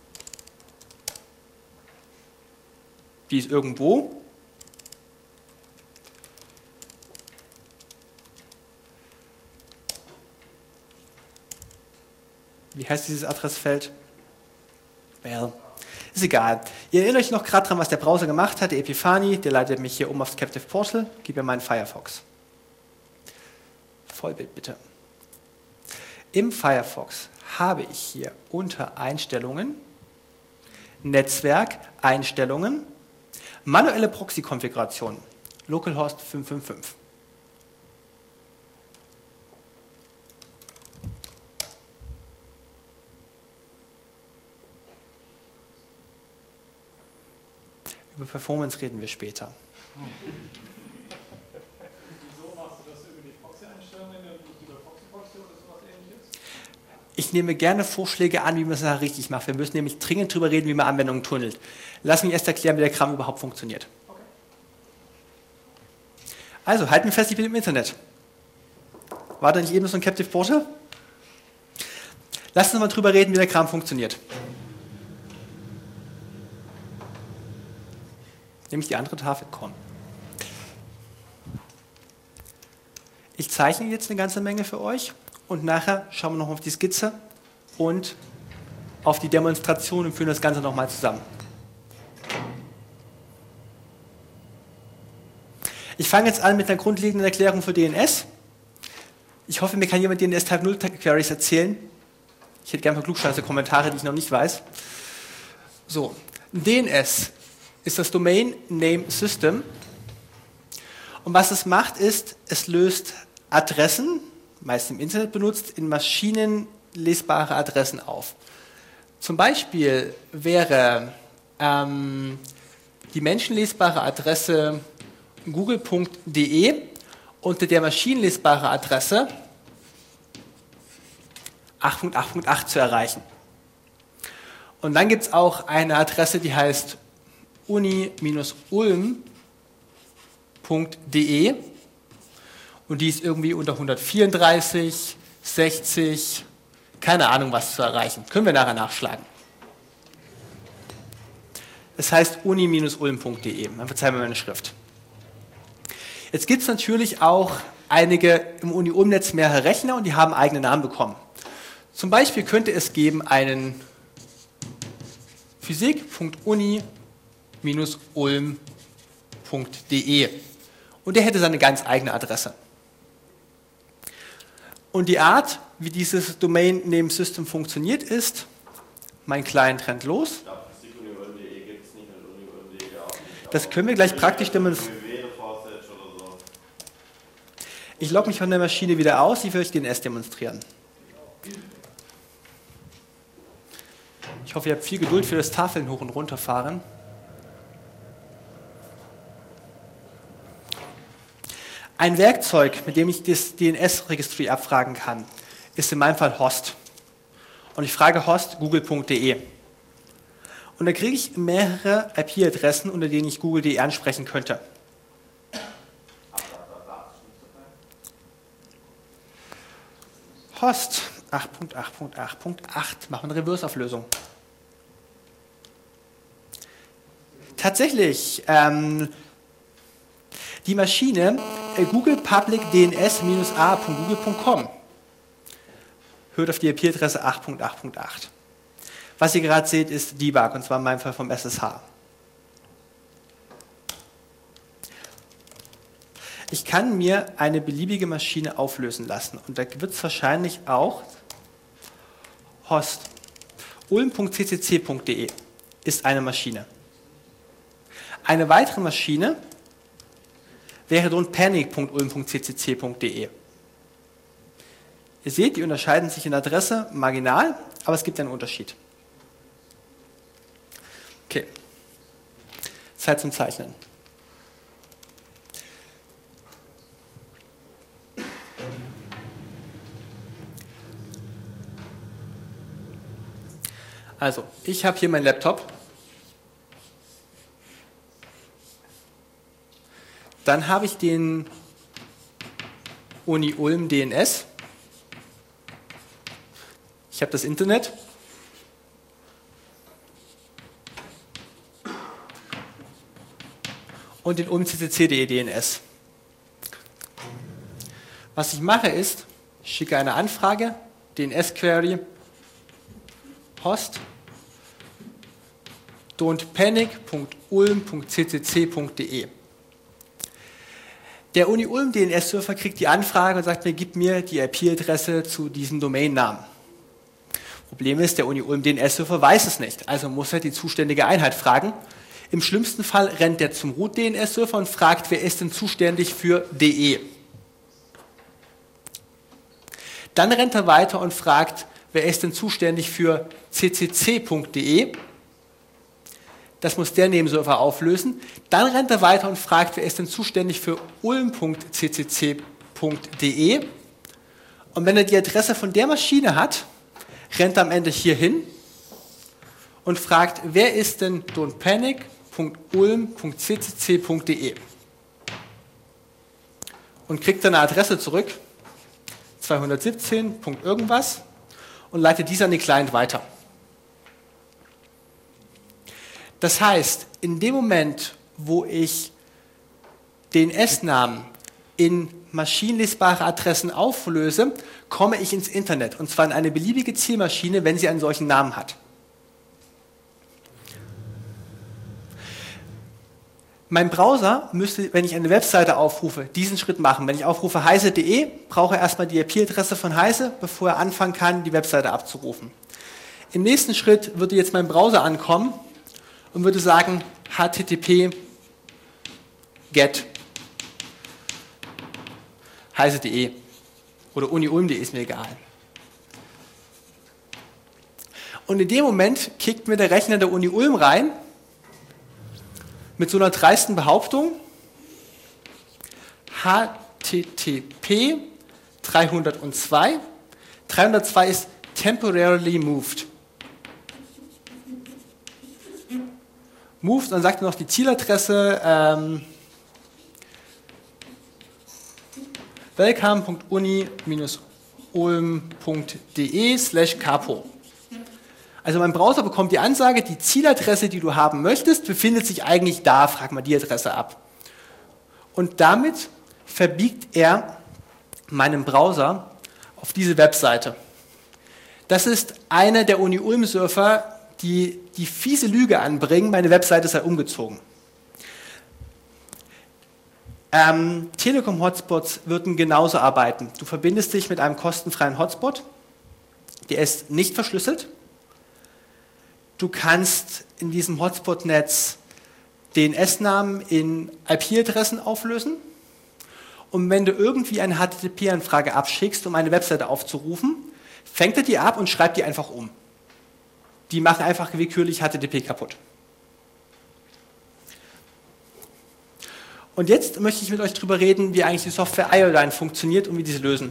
die ist irgendwo. Wie heißt dieses Adressfeld? Well, ist egal. Ihr erinnert euch noch gerade dran, was der Browser gemacht hat, der Epiphany, der leitet mich hier aufs Captive Portal, gib mir meinen Firefox. Vollbild bitte. Im Firefox habe ich hier unter Einstellungen, Netzwerk, Einstellungen, manuelle Proxy-Konfiguration, Localhost 555. Über Performance reden wir später. Wieso machst du das über die Proxy-Einstellungen und nicht über Proxy oder sowas ähnliches? Ich nehme gerne Vorschläge an, wie man es nachher richtig macht. Wir müssen nämlich dringend darüber reden, wie man Anwendungen tunnelt. Lass mich erst erklären, wie der Kram überhaupt funktioniert. Okay. Also, halten wir fest, ich bin im Internet. War da nicht eben so ein Captive Portal? Lass uns mal drüber reden, wie der Kram funktioniert. Nämlich die andere Tafel, komm. Ich zeichne jetzt eine ganze Menge für euch und nachher schauen wir noch auf die Skizze und auf die Demonstration und führen das Ganze nochmal zusammen. Ich fange jetzt an mit einer grundlegenden Erklärung für DNS. Ich hoffe, mir kann jemand DNS Type 0 Queries erzählen. Ich hätte gerne ein paar Klugscheißer-Kommentare, die ich noch nicht weiß. So, DNS ist das Domain Name System. Und was es macht, ist, es löst Adressen, meist im Internet benutzt, in maschinenlesbare Adressen auf. Zum Beispiel wäre die menschenlesbare Adresse google.de unter der maschinenlesbare Adresse 8.8.8 zu erreichen. Und dann gibt es auch eine Adresse, die heißt uni-ulm.de und die ist irgendwie unter 134, 60, keine Ahnung was zu erreichen. Können wir nachher nachschlagen. Das heißt uni-ulm.de. Man verzeiht mir meine Schrift. Jetzt gibt es natürlich auch einige im Uni-Ulm-Netz mehrere Rechner und die haben eigene Namen bekommen. Zum Beispiel könnte es geben einen physik.uni-ulm.de und der hätte seine ganz eigene Adresse. Und die Art, wie dieses Domain Name System funktioniert, ist, mein Client rennt los. Das können wir gleich praktisch demonstrieren. Ich logge mich von der Maschine wieder aus, ich will euch DNS demonstrieren. Ich hoffe, ihr habt viel Geduld für das Tafeln hoch und runter fahren. Ein Werkzeug, mit dem ich das DNS-Registry abfragen kann, ist in meinem Fall Host. Und ich frage Host google.de. Und da kriege ich mehrere IP-Adressen, unter denen ich google.de ansprechen könnte. Host 8.8.8.8. Machen wir eine Reverse-Auflösung. die Maschine Google Public DNS-a.google.com. Hört auf die IP-Adresse 8.8.8. Was ihr gerade seht, ist Debug, und zwar in meinem Fall vom SSH. Ich kann mir eine beliebige Maschine auflösen lassen, und da wird es wahrscheinlich auch Host ulm.ccc.de ist eine Maschine. Eine weitere Maschine wäre don'tpanic.ulm.ccc.de. Ihr seht, die unterscheiden sich in Adresse marginal, aber es gibt einen Unterschied. Okay. Zeit zum Zeichnen. Also, ich habe hier meinen Laptop. Dann habe ich den Uni Ulm DNS. Ich habe das Internet. Und den ulmccc.de DNS. Was ich mache ist, ich schicke eine Anfrage, DNS-Query, Host, don'tpanic.ulm.ccc.de. Der Uni Ulm DNS-Server kriegt die Anfrage und sagt mir, gib mir die IP-Adresse zu diesem Domainnamen. Problem ist, der Uni Ulm DNS-Server weiß es nicht, also muss er die zuständige Einheit fragen. Im schlimmsten Fall rennt er zum Root DNS-Server und fragt, wer ist denn zuständig für DE. Dann rennt er weiter und fragt, wer ist denn zuständig für ccc.de. Das muss der Nebenserver auflösen. Dann rennt er weiter und fragt, wer ist denn zuständig für ulm.ccc.de. Und wenn er die Adresse von der Maschine hat, rennt er am Ende hier hin und fragt, wer ist denn don'tpanic.ulm.ccc.de. Und kriegt dann eine Adresse zurück, 217. irgendwas, und leitet diese an den Client weiter. Das heißt, in dem Moment, wo ich DNS-Namen in maschinenlesbare Adressen auflöse, komme ich ins Internet, und zwar in eine beliebige Zielmaschine, wenn sie einen solchen Namen hat. Mein Browser müsste, wenn ich eine Webseite aufrufe, diesen Schritt machen. Wenn ich aufrufe heise.de, brauche er erstmal die IP-Adresse von Heise, bevor er anfangen kann, die Webseite abzurufen. Im nächsten Schritt würde jetzt mein Browser ankommen und würde sagen, http get heise.de oder uniulm.de, ist mir egal. Und in dem Moment kickt mir der Rechner der Uni Ulm rein mit so einer dreisten Behauptung, http 302, 302 ist temporarily moved. Moved, dann sagt er noch die Zieladresse, welcome.uni-ulm.de/capo. Also mein Browser bekommt die Ansage, die Zieladresse, die du haben möchtest, befindet sich eigentlich da, frag mal die Adresse ab. Und damit verbiegt er meinen Browser auf diese Webseite. Das ist einer der Uni Ulm-Surfer, die die fiese Lüge anbringen, meine Webseite sei umgezogen. Telekom-Hotspots würden genauso arbeiten. Du verbindest dich mit einem kostenfreien Hotspot, der ist nicht verschlüsselt. Du kannst in diesem Hotspot-Netz DNS-Namen in IP-Adressen auflösen. Und wenn du irgendwie eine HTTP-Anfrage abschickst, um eine Webseite aufzurufen, fängt er die ab und schreibt die einfach um. Die machen einfach willkürlich HTTP kaputt. Und jetzt möchte ich mit euch darüber reden, wie eigentlich die Software Iodine funktioniert und wie diese lösen.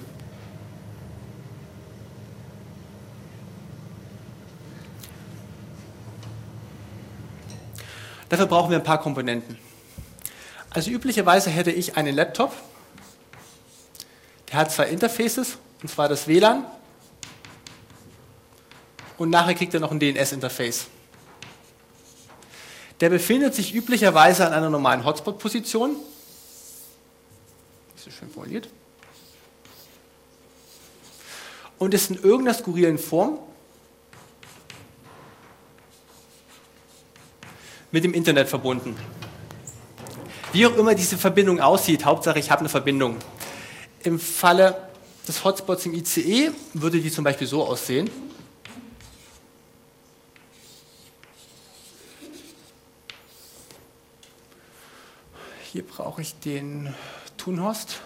Dafür brauchen wir ein paar Komponenten. Also üblicherweise hätte ich einen Laptop, der hat zwei Interfaces, und zwar das WLAN, und nachher kriegt er noch ein DNS-Interface. Der befindet sich üblicherweise an einer normalen Hotspot-Position. so schön formuliert. Und ist in irgendeiner skurrilen Form mit dem Internet verbunden. Wie auch immer diese Verbindung aussieht, Hauptsache ich habe eine Verbindung. Im Falle des Hotspots im ICE würde die zum Beispiel so aussehen. Hier brauche ich den Thun-Host.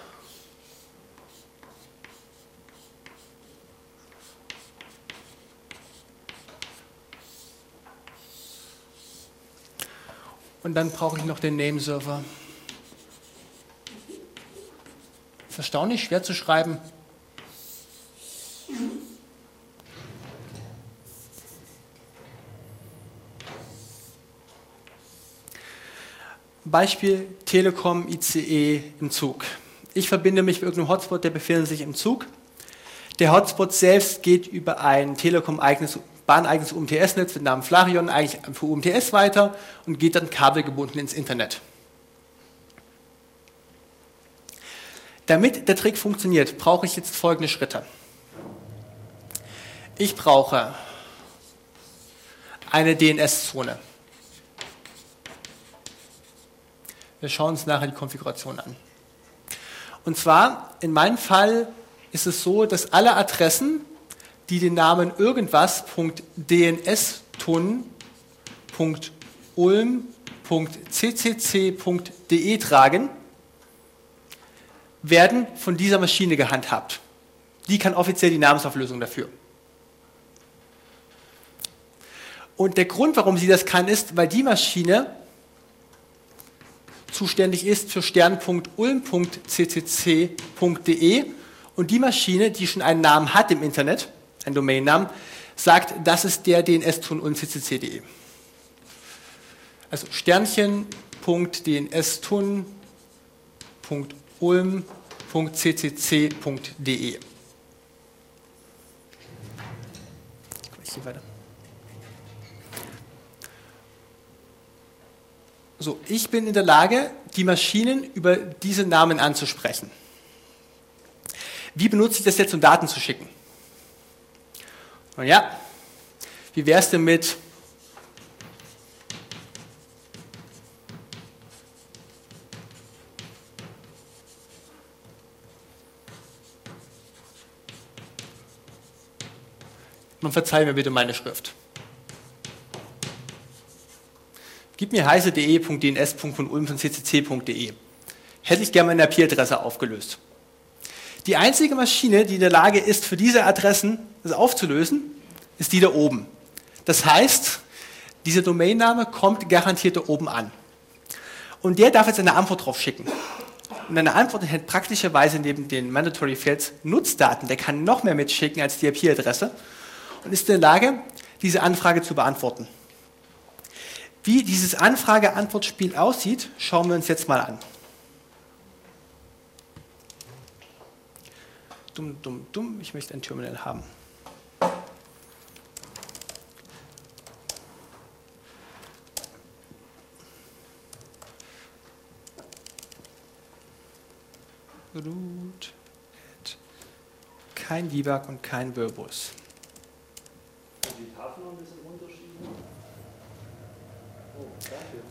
Und dann brauche ich noch den Nameserver. Ist erstaunlich, schwer zu schreiben. Beispiel Telekom ICE im Zug. Ich verbinde mich mit irgendeinem Hotspot, der befindet sich im Zug. Der Hotspot selbst geht über ein Telekom-eigenes, bahneigenes UMTS-Netz mit Namen Flarion, eigentlich für UMTS weiter und geht dann kabelgebunden ins Internet. Damit der Trick funktioniert, brauche ich jetzt folgende Schritte. Ich brauche eine DNS-Zone. Wir schauen uns nachher die Konfiguration an. Und zwar, in meinem Fall ist es so, dass alle Adressen, die den Namen irgendwas.dns.tun.ulm.ccc.de tragen, werden von dieser Maschine gehandhabt. Die kann offiziell die Namensauflösung dafür. Und der Grund, warum sie das kann, ist, weil die Maschine zuständig ist für stern.ulm.ccc.de und die Maschine, die schon einen Namen hat im Internet, einen Domainnamen, sagt, das ist der DNS-Tun.ccc.de. Also Sternchen.dns-tun.ulm.ccc.de. Ich gehe weiter. So, ich bin in der Lage, die Maschinen über diese Namen anzusprechen. Wie benutze ich das jetzt, um Daten zu schicken? Nun ja, wie wäre es denn mit man verzeiht mir bitte meine Schrift. Gib mir heise.de.dns.ulm.ccc.de. Hätte ich gerne meine IP-Adresse aufgelöst. Die einzige Maschine, die in der Lage ist, für diese Adressen das aufzulösen, ist die da oben. Das heißt, dieser Domainname kommt garantiert da oben an. Und der darf jetzt eine Antwort drauf schicken. Und eine Antwort enthält praktischerweise neben den Mandatory Fields Nutzdaten. Der kann noch mehr mitschicken als die IP-Adresse und ist in der Lage, diese Anfrage zu beantworten. Wie dieses Anfrage-Antwort-Spiel aussieht, schauen wir uns jetzt mal an. Ich möchte ein Terminal haben. Root, kein Debug und kein Verbus. Die Tafel noch ein bisschen runterschieben. Oh, danke.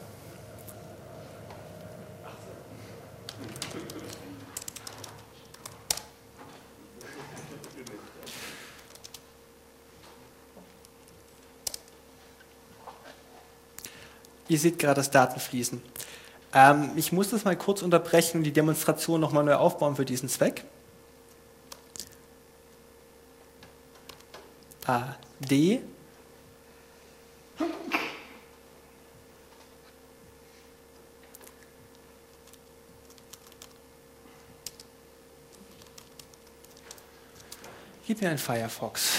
Ihr seht gerade das Datenfließen. Ich muss das mal kurz unterbrechen und die Demonstration nochmal neu aufbauen für diesen Zweck. AD. Gib mir einen Firefox.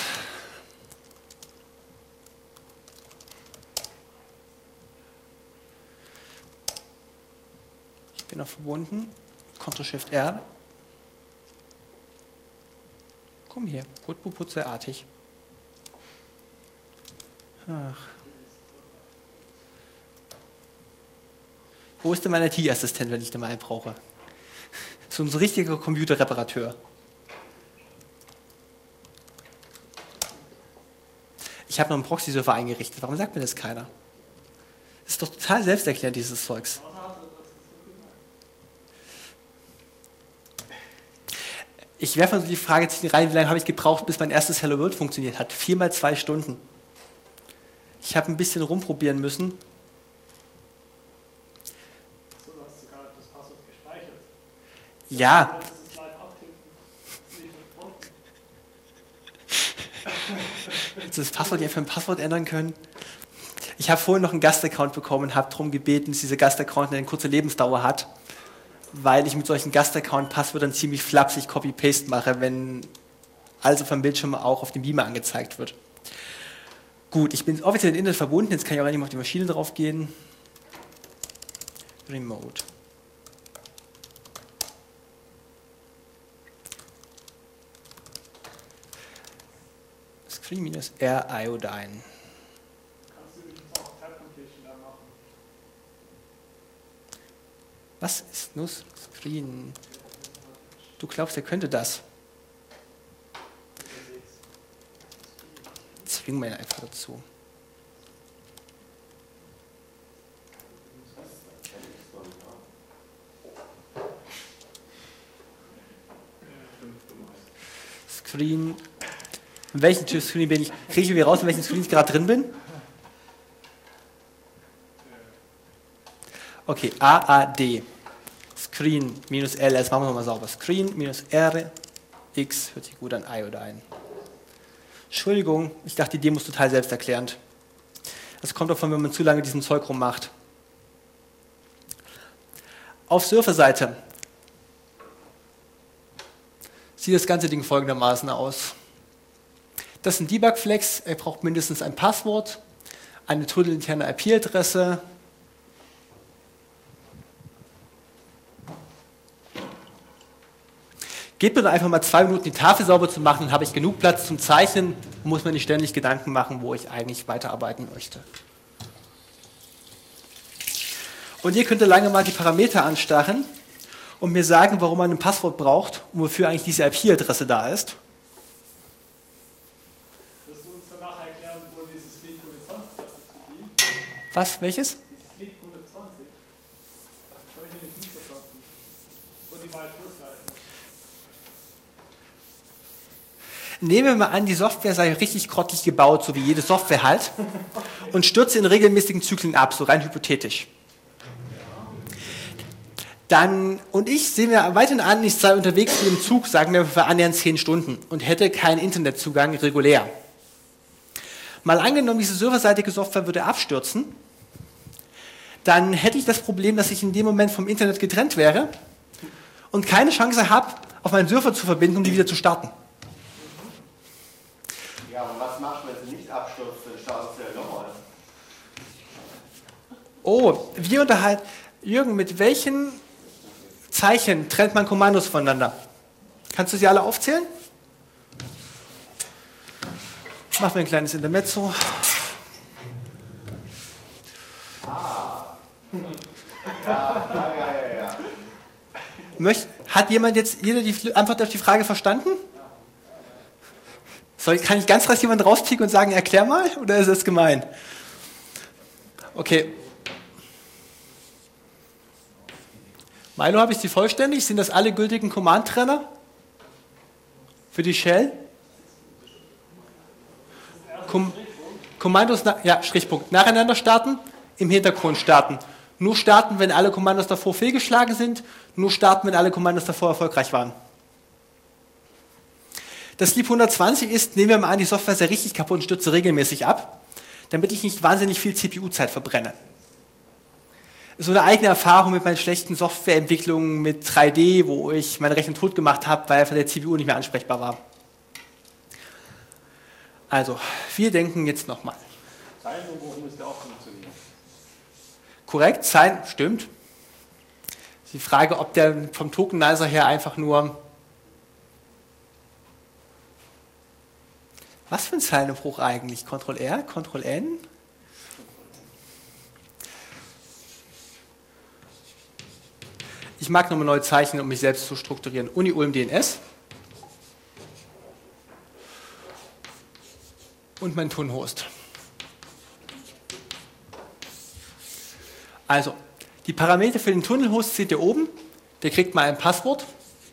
Ich bin noch verbunden. Ctrl-Shift-R. Komm hier, putzelartig. Ach. Wo ist denn mein IT-Assistent, wenn ich den mal brauche? So ein richtiger Computerreparateur. Ich habe noch einen Proxy-Server eingerichtet. Warum sagt mir das keiner? Das ist doch total selbsterklärend, dieses Zeugs. Ich werfe also die Frage rein, wie lange habe ich gebraucht, bis mein erstes Hello World funktioniert hat? 4 mal 2 Stunden. Ich habe ein bisschen rumprobieren müssen. So, du hast sogar das Passwort gespeichert. Ja. Hättest du das Passwort nicht für ein Passwort ändern können? Ich habe vorhin noch einen Gastaccount bekommen und habe darum gebeten, dass dieser Gastaccount eine kurze Lebensdauer hat, weil ich mit solchen Gastaccount-Passwörtern ziemlich flapsig Copy-Paste mache, wenn also vom Bildschirm auch auf dem Beamer angezeigt wird. Gut, ich bin offiziell in Internet verbunden, jetzt kann ich auch endlich mal auf die Maschine drauf gehen. Remote. Screen-R Iodine. Kannst du übrigens auch Tab-Completion da machen? Was ist Nuss? Screen? Du glaubst, er könnte das? Zwingen wir ihn einfach dazu. Screen. In welchem Typ Screen bin ich? Kriege ich irgendwie raus, in welchem Screen ich gerade drin bin? Okay, AAD. Screen-LS, machen wir nochmal sauber. Screen-R, X, hört sich gut an, Iodine. Entschuldigung, ich dachte, die Demo ist total selbsterklärend. Das kommt davon, wenn man zu lange diesen Zeug rummacht. Auf Surferseite sieht das ganze Ding folgendermaßen aus. Das ist ein Debug-Flex, er braucht mindestens ein Passwort, eine tunnelinterne IP-Adresse, gebt mir doch einfach mal 2 Minuten die Tafel sauber zu machen, dann habe ich genug Platz zum Zeichnen, muss mir nicht ständig Gedanken machen, wo ich eigentlich weiterarbeiten möchte. Und ihr könnt lange mal die Parameter anstarren und mir sagen, warum man ein Passwort braucht und wofür eigentlich diese IP-Adresse da ist. Wirst du uns danach erklären, wo dieses Lied 120 dient? Was? Welches? Dieses Lied 120. Das habe ich nämlich nicht verstanden. Wo die beiden Kursleiten. Nehmen wir mal an, die Software sei richtig grottig gebaut, so wie jede Software halt, und stürze in regelmäßigen Zyklen ab, so rein hypothetisch. Dann, und ich sehe mir weiterhin an, ich sei unterwegs mit dem Zug, sagen wir für annähernd 10 Stunden und hätte keinen Internetzugang regulär. Mal angenommen, diese serverseitige Software würde abstürzen, dann hätte ich das Problem, dass ich in dem Moment vom Internet getrennt wäre und keine Chance habe, auf meinen Server zu verbinden, um die wieder zu starten. Ja, aber was machst du, wenn sie nicht abstürzt? Dann startest du ja nochmal. Oh, wir unterhalten. Jürgen, mit welchen Zeichen trennt man Kommandos voneinander? Kannst du sie alle aufzählen? Machen wir ein kleines Intermezzo. Hat jeder die Antwort auf die Frage verstanden? Kann ich ganz rasch jemanden rauspicken und sagen, erklär mal? Oder ist das gemein? Okay. Milo, habe ich sie vollständig? Sind das alle gültigen Command-Trenner? Für die Shell? Kommandos, Strichpunkt. Nacheinander starten, im Hintergrund starten. Nur starten, wenn alle Kommandos davor fehlgeschlagen sind. Nur starten, wenn alle Kommandos davor erfolgreich waren. Das Lieb 120 ist, nehmen wir mal an, die Software ist ja richtig kaputt und stürze regelmäßig ab, damit ich nicht wahnsinnig viel CPU-Zeit verbrenne. So eine eigene Erfahrung mit meinen schlechten Softwareentwicklungen mit 3D, wo ich meine Rechnung tot gemacht habe, weil einfach der CPU nicht mehr ansprechbar war. Also, wir denken jetzt nochmal. Zeilenumbruch müsste auch funktionieren. Korrekt, stimmt. Die Frage, ob der vom Tokenizer her einfach nur... Was für ein Zeilenumbruch eigentlich? Ctrl-R, Ctrl-N? Ich mag nochmal neu zeichnen, um mich selbst zu strukturieren. Uni Ulm DNS. Und mein Tunnelhost. Also, die Parameter für den Tunnelhost seht ihr oben. Der kriegt mal ein Passwort.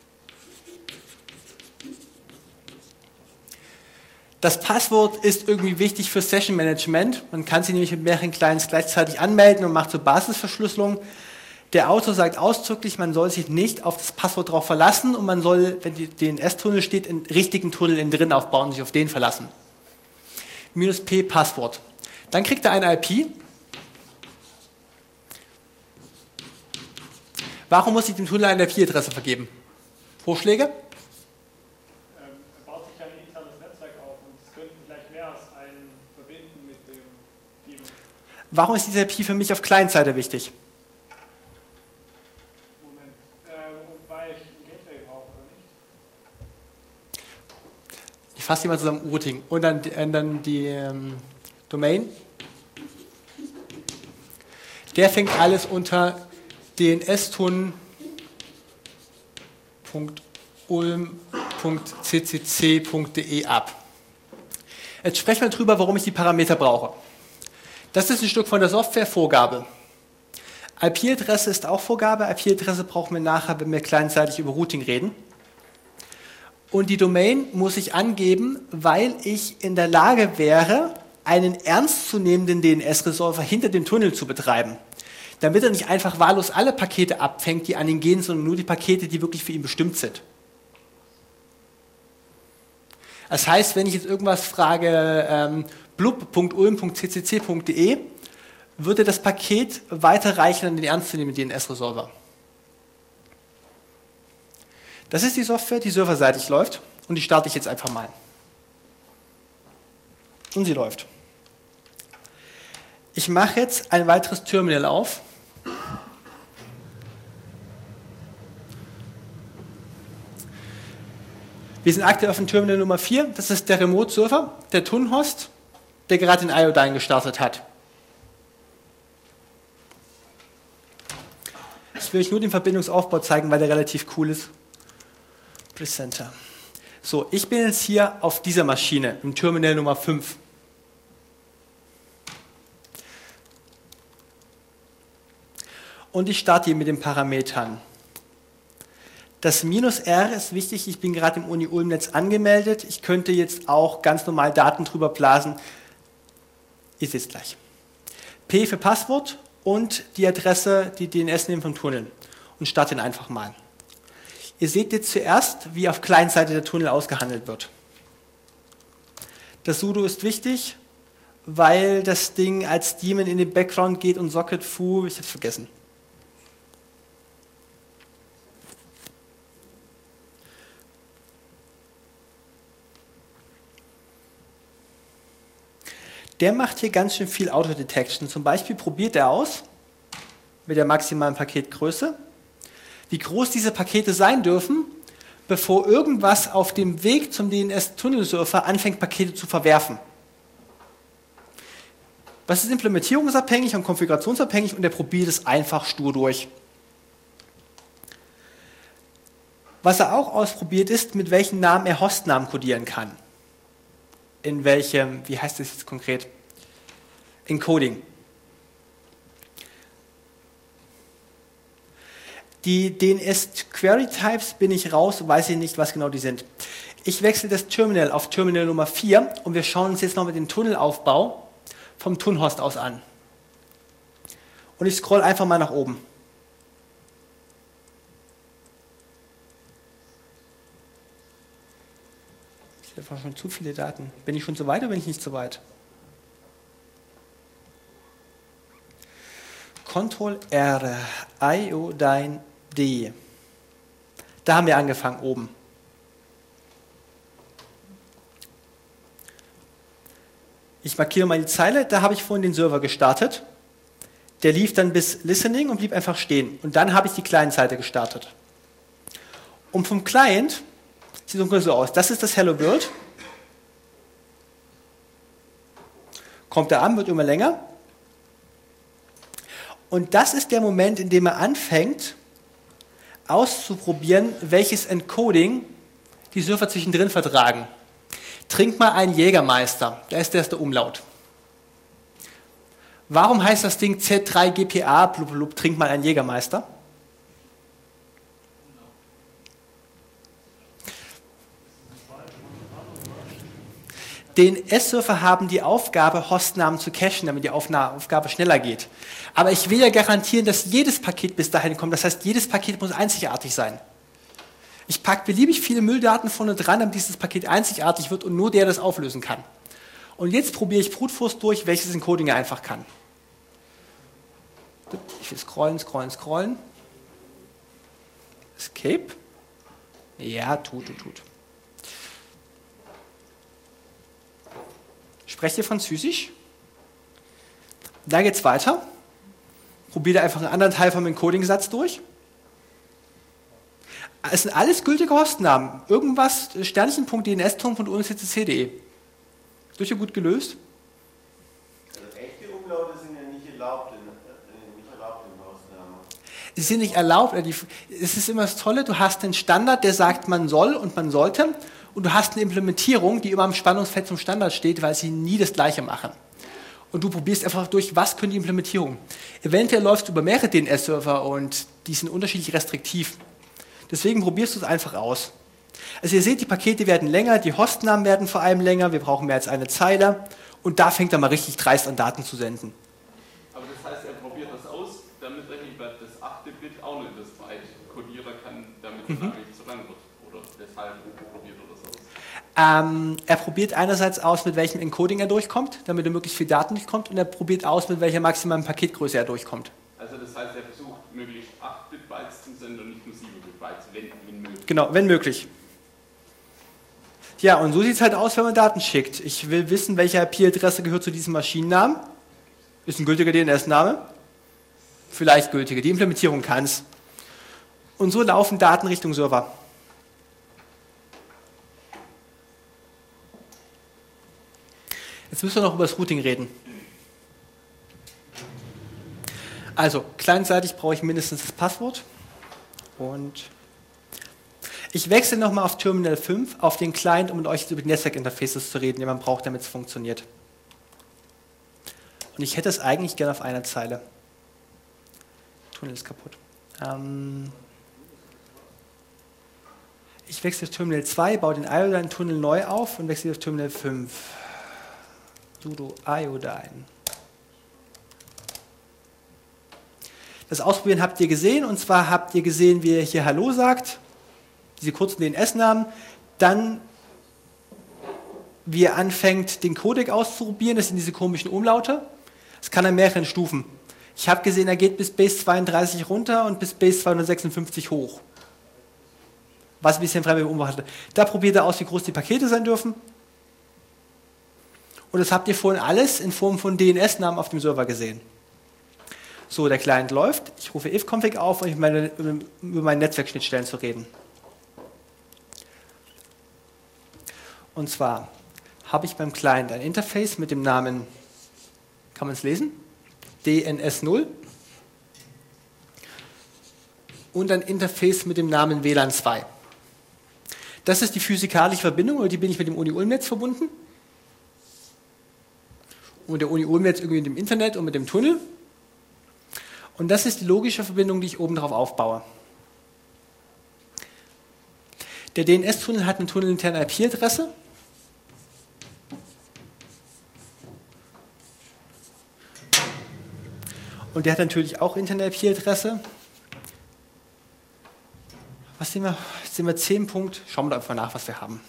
Das Passwort ist irgendwie wichtig für Session Management. Man kann sich nämlich mit mehreren Clients gleichzeitig anmelden und macht so Basisverschlüsselung. Der Autor sagt ausdrücklich, man soll sich nicht auf das Passwort drauf verlassen und man soll, wenn die DNS-Tunnel steht, einen richtigen Tunnel innen drin aufbauen und sich auf den verlassen. -P Passwort. Dann kriegt er eine IP. Warum muss ich dem Tunnel eine IP-Adresse vergeben? Vorschläge? Er baut sich ein internes Netzwerk auf und es könnten vielleicht mehr als einen verbinden mit dem Team. Warum ist diese IP für mich auf Client-Seite wichtig? Moment. Weil ich ein Gateway brauche, oder nicht? Ich fasse die mal zusammen, Routing. Und dann die Domain. Der fängt alles unter dnstunnel.ulm.ccc.de ab. Jetzt sprechen wir darüber, warum ich die Parameter brauche. Das ist ein Stück von der Softwarevorgabe. IP-Adresse ist auch Vorgabe. IP-Adresse brauchen wir nachher, wenn wir clientseitig über Routing reden. Und die Domain muss ich angeben, weil ich in der Lage wäre, einen ernstzunehmenden DNS-Resolver hinter dem Tunnel zu betreiben. Damit er nicht einfach wahllos alle Pakete abfängt, die an ihn gehen, sondern nur die Pakete, die wirklich für ihn bestimmt sind. Das heißt, wenn ich jetzt irgendwas frage, blub.ulm.ccc.de, würde das Paket weiterreichen an den ernstzunehmenden DNS-Resolver. Das ist die Software, die serverseitig läuft und die starte ich jetzt einfach mal. Und sie läuft. Ich mache jetzt ein weiteres Terminal auf. Wir sind aktuell auf dem Terminal Nummer 4. Das ist der Remote-Server, der Tunnelhost, der gerade den Iodine gestartet hat. Ich will euch nur den Verbindungsaufbau zeigen, weil der relativ cool ist. Presenter. So, ich bin jetzt hier auf dieser Maschine, im Terminal Nummer 5. Und ich starte hier mit den Parametern. Das -R ist wichtig, ich bin gerade im Uni-Ulm-Netz angemeldet. Ich könnte jetzt auch ganz normal Daten drüber blasen. Ihr seht es gleich. P für Passwort und die Adresse, die DNS nehmen vom Tunnel. Und starte ihn einfach mal. Ihr seht jetzt zuerst, wie auf Client-Seite der Tunnel ausgehandelt wird. Das sudo ist wichtig, weil das Ding als Daemon in den Background geht und Socket foo, ich habe es vergessen. Der macht hier ganz schön viel Autodetection. Zum Beispiel probiert er aus, mit der maximalen Paketgröße, wie groß diese Pakete sein dürfen, bevor irgendwas auf dem Weg zum DNS-Tunnelsurfer anfängt, Pakete zu verwerfen. Was ist implementierungsabhängig und konfigurationsabhängig und er probiert es einfach stur durch. Was er auch ausprobiert ist, mit welchen Namen er Hostnamen kodieren kann. In welchem, wie heißt das jetzt konkret? Encoding. Die DNS-Query-Types bin ich raus, weiß ich nicht, was genau die sind. Ich wechsle das Terminal auf Terminal Nummer 4 und wir schauen uns jetzt noch mit dem Tunnelaufbau vom Tunnelhost aus an. Und ich scroll einfach mal nach oben. Ich habe schon zu viele Daten. Bin ich schon zu weit oder bin ich nicht zu weit? Ctrl-R, Iodine D. Da haben wir angefangen oben. Ich markiere mal die Zeile, da habe ich vorhin den Server gestartet. Der lief dann bis Listening und blieb einfach stehen. Und dann habe ich die Client-Seite gestartet. Und vom Client sieht es so aus. Das ist das Hello World. Kommt er an, wird immer länger. Und das ist der Moment, in dem er anfängt, auszuprobieren, welches Encoding die Surfer zwischendrin vertragen. Trink mal einen Jägermeister, da ist der erste Umlaut. Warum heißt das Ding Z3GPA, blub, blub, trink mal einen Jägermeister? DNS-Surfer haben die Aufgabe, Hostnamen zu cachen, damit die Aufgabe schneller geht. Aber ich will ja garantieren, dass jedes Paket bis dahin kommt. Das heißt, jedes Paket muss einzigartig sein. Ich packe beliebig viele Mülldaten vorne dran, damit dieses Paket einzigartig wird und nur der das auflösen kann. Und jetzt probiere ich Brute Force durch, welches Encoding er einfach kann. Ich will scrollen, scrollen, scrollen. Escape. Ja, tut. Sprecht ihr Französisch? Da geht's weiter. Probiert einfach einen anderen Teil vom Encoding-Satz durch. Es sind alles gültige Hostnamen. Irgendwas, Sternchen.dns.unccc.de. Durch gut gelöst. Also echte Umlaute sind ja nicht erlaubt in Hostnamen. Sie sind nicht erlaubt. Es ist immer das Tolle, du hast einen Standard, der sagt, man soll und man sollte. Und du hast eine Implementierung, die immer im Spannungsfeld zum Standard steht, weil sie nie das Gleiche machen. Und du probierst einfach durch, was können die Implementierungen. Eventuell läufst du über mehrere DNS-Server und die sind unterschiedlich restriktiv. Deswegen probierst du es einfach aus. Also ihr seht, die Pakete werden länger, die Hostnamen werden vor allem länger, wir brauchen mehr als eine Zeile und da fängt er mal richtig dreist an Daten zu senden. Aber das heißt, er probiert das aus, damit er das 8. Bit auch nicht das Byte kodieren kann, damit es nicht zu lang wird. Oder deshalb probiert er das aus. Er probiert einerseits aus, mit welchem Encoding er durchkommt, damit er möglichst viel Daten durchkommt, und er probiert aus, mit welcher maximalen Paketgröße er durchkommt. Also das heißt, er versucht, möglichst 8-Bit-Bytes zu senden und nicht nur 7-Bit-Bytes, wenn möglich. Genau, wenn möglich. Ja, und so sieht es halt aus, wenn man Daten schickt. Ich will wissen, welche IP-Adresse gehört zu diesem Maschinennamen. Ist ein gültiger DNS-Name? Vielleicht gültiger. Die Implementierung kann es. Und so laufen Daten Richtung Server. Jetzt müssen wir noch über das Routing reden. Also, clientseitig brauche ich mindestens das Passwort. Und ich wechsle nochmal auf Terminal 5, auf den Client, um mit euch über die Netzwerkinterfaces zu reden, die man braucht, damit es funktioniert. Und ich hätte es eigentlich gerne auf einer Zeile. Tunnel ist kaputt. Ich wechsle auf Terminal 2, baue den Iodine-Tunnel neu auf und wechsle auf Terminal 5. Sudo Iodine. Das Ausprobieren habt ihr gesehen, und zwar habt ihr gesehen, wie er hier Hallo sagt, diese kurzen DNS-Namen, dann wie er anfängt, den Codec auszuprobieren, das sind diese komischen Umlaute. Das kann er in mehreren Stufen. Ich habe gesehen, er geht bis Base 32 runter und bis Base 256 hoch. Was ein bisschen frei beobachtet. Da probiert er aus, wie groß die Pakete sein dürfen. Und das habt ihr vorhin alles in Form von DNS-Namen auf dem Server gesehen. So, der Client läuft. Ich rufe ifconfig auf, um über meine Netzwerkschnittstellen zu reden. Und zwar habe ich beim Client ein Interface mit dem Namen, kann man es lesen? DNS0. Und ein Interface mit dem Namen WLAN2. Das ist die physikalische Verbindung, oder die bin ich mit dem Uni-Ulm-Netz verbunden. Und der Uni-Ulm-Netz irgendwie mit dem Internet und mit dem Tunnel. Und das ist die logische Verbindung, die ich oben drauf aufbaue. Der DNS-Tunnel hat eine tunnelinterne IP-Adresse. Und der hat natürlich auch interne IP-Adresse. Was sehen wir? Jetzt sehen wir 10 Punkt. Schauen wir doch einfach nach, was wir haben.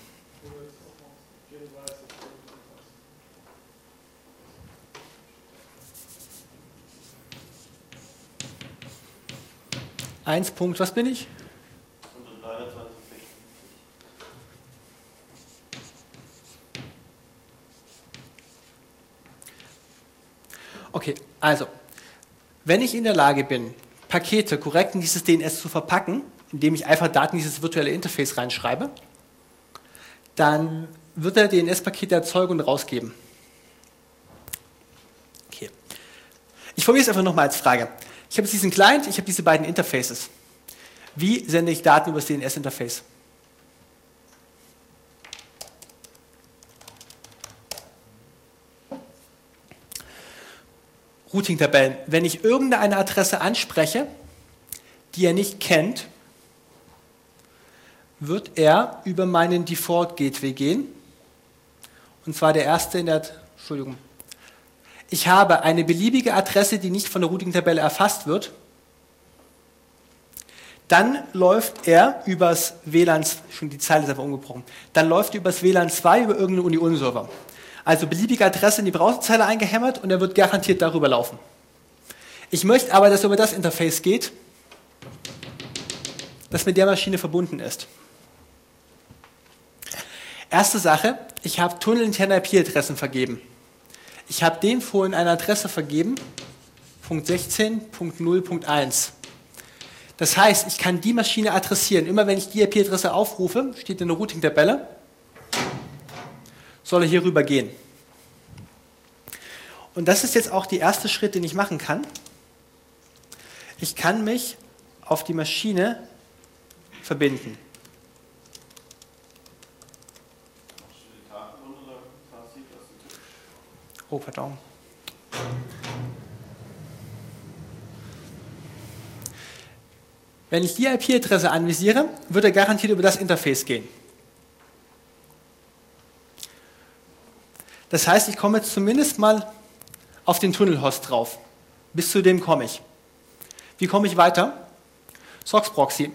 Eins Punkt, was bin ich? 129. Okay, also, wenn ich in der Lage bin, Pakete korrekt in dieses DNS zu verpacken, indem ich einfach Daten in dieses virtuelle Interface reinschreibe, dann wird er DNS-Pakete erzeugen und rausgeben. Okay. Ich formuliere es einfach nochmal als Frage. Ich habe diesen Client, ich habe diese beiden Interfaces. Wie sende ich Daten über das DNS-Interface? Routing-Tabellen. Wenn ich irgendeine Adresse anspreche, die er nicht kennt, wird er über meinen Default-Gateway gehen. Und zwar der erste in der... Entschuldigung. Ich habe eine beliebige Adresse, die nicht von der Routing-Tabelle erfasst wird. Dann läuft er übers WLAN... Schon die Zeile ist einfach umgebrochen. Dann läuft er übers WLAN 2 über irgendeinen Uni-Server. Also beliebige Adresse in die Browserzeile eingehämmert und er wird garantiert darüber laufen. Ich möchte aber, dass er über das Interface geht, das mit der Maschine verbunden ist. Erste Sache, ich habe tunnelinterne IP-Adressen vergeben. Ich habe den vorhin eine Adresse vergeben, .16.0.1. Das heißt, ich kann die Maschine adressieren. Immer wenn ich die IP-Adresse aufrufe, steht in der Routing-Tabelle, soll er hier rüber gehen. Und das ist jetzt auch der erste Schritt, den ich machen kann. Ich kann mich auf die Maschine verbinden. Oh, verdammt. Wenn ich die IP-Adresse anvisiere, wird er garantiert über das Interface gehen. Das heißt, ich komme jetzt zumindest mal auf den Tunnelhost drauf. Bis zu dem komme ich. Wie komme ich weiter? SOX-Proxy.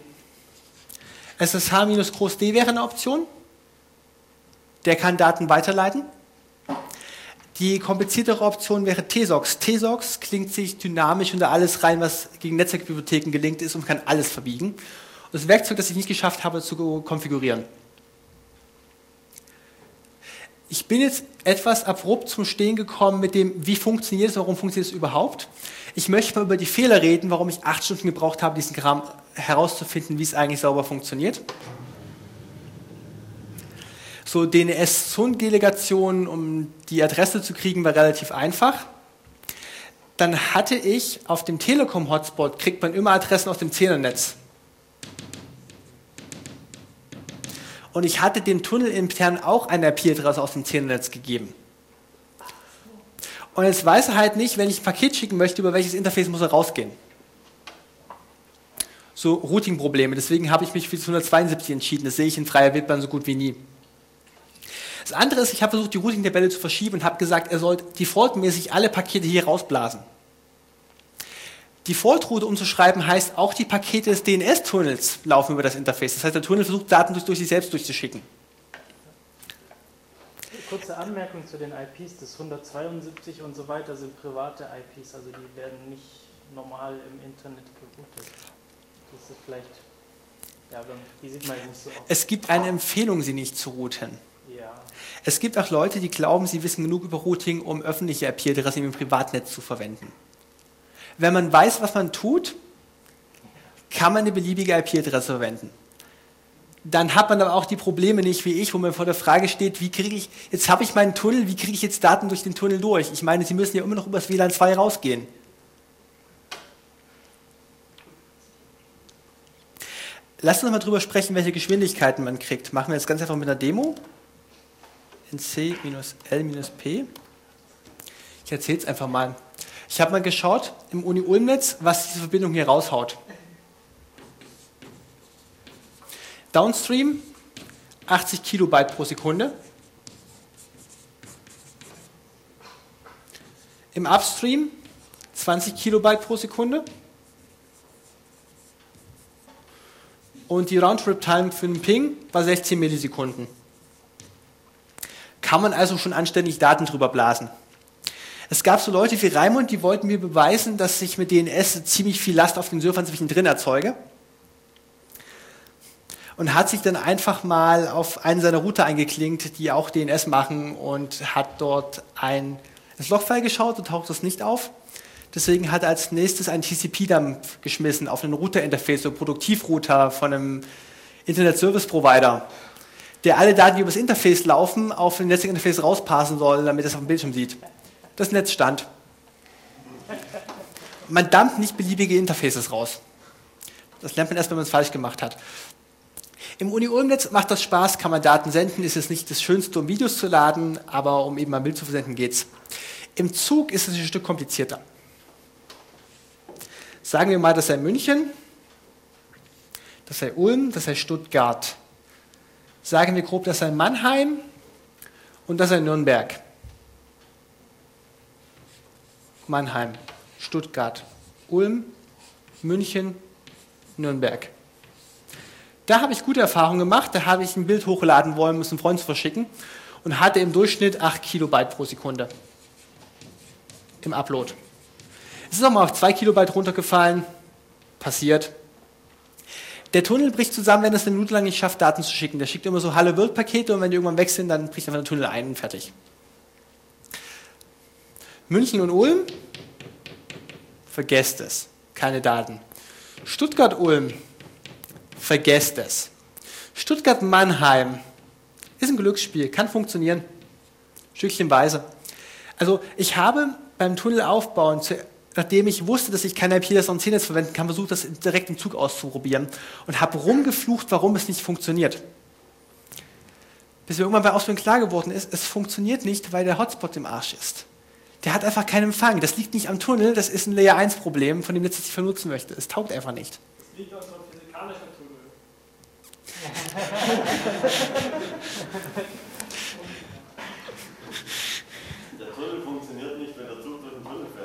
SSH-D wäre eine Option. Der kann Daten weiterleiten. Die kompliziertere Option wäre TSOX. TSOX klingt sich dynamisch unter alles rein, was gegen Netzwerkbibliotheken gelinkt ist und kann alles verbiegen. Und das Werkzeug, das ich nicht geschafft habe zu konfigurieren. Ich bin jetzt etwas abrupt zum Stehen gekommen mit dem, wie funktioniert es, warum funktioniert es überhaupt. Ich möchte mal über die Fehler reden, warum ich 8 Stunden gebraucht habe, diesen Kram herauszufinden, wie es eigentlich sauber funktioniert. So DNS-Zone-Delegation, um die Adresse zu kriegen, war relativ einfach. Dann hatte ich auf dem Telekom-Hotspot, kriegt man immer Adressen aus dem Zählernetz. Und ich hatte dem Tunnel intern auch eine IP-Adresse aus dem Zählernetz gegeben. Und jetzt weiß er halt nicht, wenn ich ein Paket schicken möchte, über welches Interface muss er rausgehen. So Routing-Probleme. Deswegen habe ich mich für das 172 entschieden. Das sehe ich in freier Wildbahn so gut wie nie. Das andere ist, ich habe versucht, die Routing-Tabelle zu verschieben und habe gesagt, er soll defaultmäßig alle Pakete hier rausblasen. Default-Route umzuschreiben heißt, auch die Pakete des DNS-Tunnels laufen über das Interface. Das heißt, der Tunnel versucht, Daten durch sich selbst durchzuschicken. Kurze Anmerkung zu den IPs, das 172 und so weiter sind private IPs, also die werden nicht normal im Internet geroutet. Das ist vielleicht, ja, die sieht man nicht so oft. Es gibt eine Empfehlung, sie nicht zu routen. Ja. Es gibt auch Leute, die glauben, sie wissen genug über Routing, um öffentliche IP-Adressen im Privatnetz zu verwenden. Wenn man weiß, was man tut, kann man eine beliebige IP-Adresse verwenden. Dann hat man aber auch die Probleme nicht wie ich, wo man vor der Frage steht, wie kriege ich, jetzt habe ich meinen Tunnel, wie kriege ich jetzt Daten durch den Tunnel durch? Ich meine, Sie müssen ja immer noch über das WLAN 2 rausgehen. Lass uns mal drüber sprechen, welche Geschwindigkeiten man kriegt. Machen wir jetzt ganz einfach mit einer Demo. In C-L-P. Ich erzähle es einfach mal. Ich habe mal geschaut im Uni-Ulm-Netz, was diese Verbindung hier raushaut. Downstream 80 Kilobyte pro Sekunde. Im Upstream 20 Kilobyte pro Sekunde. Und die Roundtrip-Time für den Ping war 16 Millisekunden. Kann man also schon anständig Daten drüber blasen. Es gab so Leute wie Raimund, die wollten mir beweisen, dass ich mit DNS ziemlich viel Last auf den Surfern zwischendrin erzeuge. Und hat sich dann einfach mal auf einen seiner Router eingeklinkt, die auch DNS machen, und hat dort ins Logfile geschaut und taucht das nicht auf. Deswegen hat er als nächstes einen TCP-Dump geschmissen auf einen Router-Interface, so einen Produktivrouter von einem Internet-Service-Provider, der alle Daten, die über das Interface laufen, auf ein Netzwerk-Interface rauspassen soll, damit es auf dem Bildschirm sieht. Das Netz stand. Man dumpt nicht beliebige Interfaces raus. Das lernt man erst, wenn man es falsch gemacht hat. Im Uni-Ulm-Netz macht das Spaß, kann man Daten senden, ist es nicht das Schönste, um Videos zu laden, aber um eben mal ein Bild zu versenden, geht's. Im Zug ist es ein Stück komplizierter. Sagen wir mal, das sei München, das sei Ulm, das sei Stuttgart. Sagen wir grob, das sei Mannheim und das sei Nürnberg. Mannheim, Stuttgart, Ulm, München, Nürnberg. Da habe ich gute Erfahrungen gemacht, da habe ich ein Bild hochladen wollen, muss einem Freund verschicken und hatte im Durchschnitt 8 Kilobyte pro Sekunde im Upload. Es ist auch mal auf 2 Kilobyte runtergefallen, passiert. Der Tunnel bricht zusammen, wenn es eine Minute lang nicht schafft, Daten zu schicken. Der schickt immer so Hallo-World-Pakete und wenn die irgendwann weg sind, dann bricht einfach der Tunnel ein und fertig. München und Ulm, vergesst es, keine Daten. Stuttgart-Ulm, vergesst es. Stuttgart-Mannheim ist ein Glücksspiel, kann funktionieren, stückchenweise. Also ich habe beim Tunnelaufbauen, nachdem ich wusste, dass ich kein IP-Adresse und CNETZ verwenden kann, versucht, das direkt im Zug auszuprobieren und habe rumgeflucht, warum es nicht funktioniert. Bis mir irgendwann bei Ausbildung klar geworden ist, es funktioniert nicht, weil der Hotspot im Arsch ist. Der hat einfach keinen Empfang. Das liegt nicht am Tunnel, das ist ein Layer-1-Problem, von dem Netz, das ich vernutzen möchte. Es taugt einfach nicht. Das liegt aus einem physikalischen Tunnel. Der Tunnel funktioniert nicht, wenn der Zug durch den Tunnel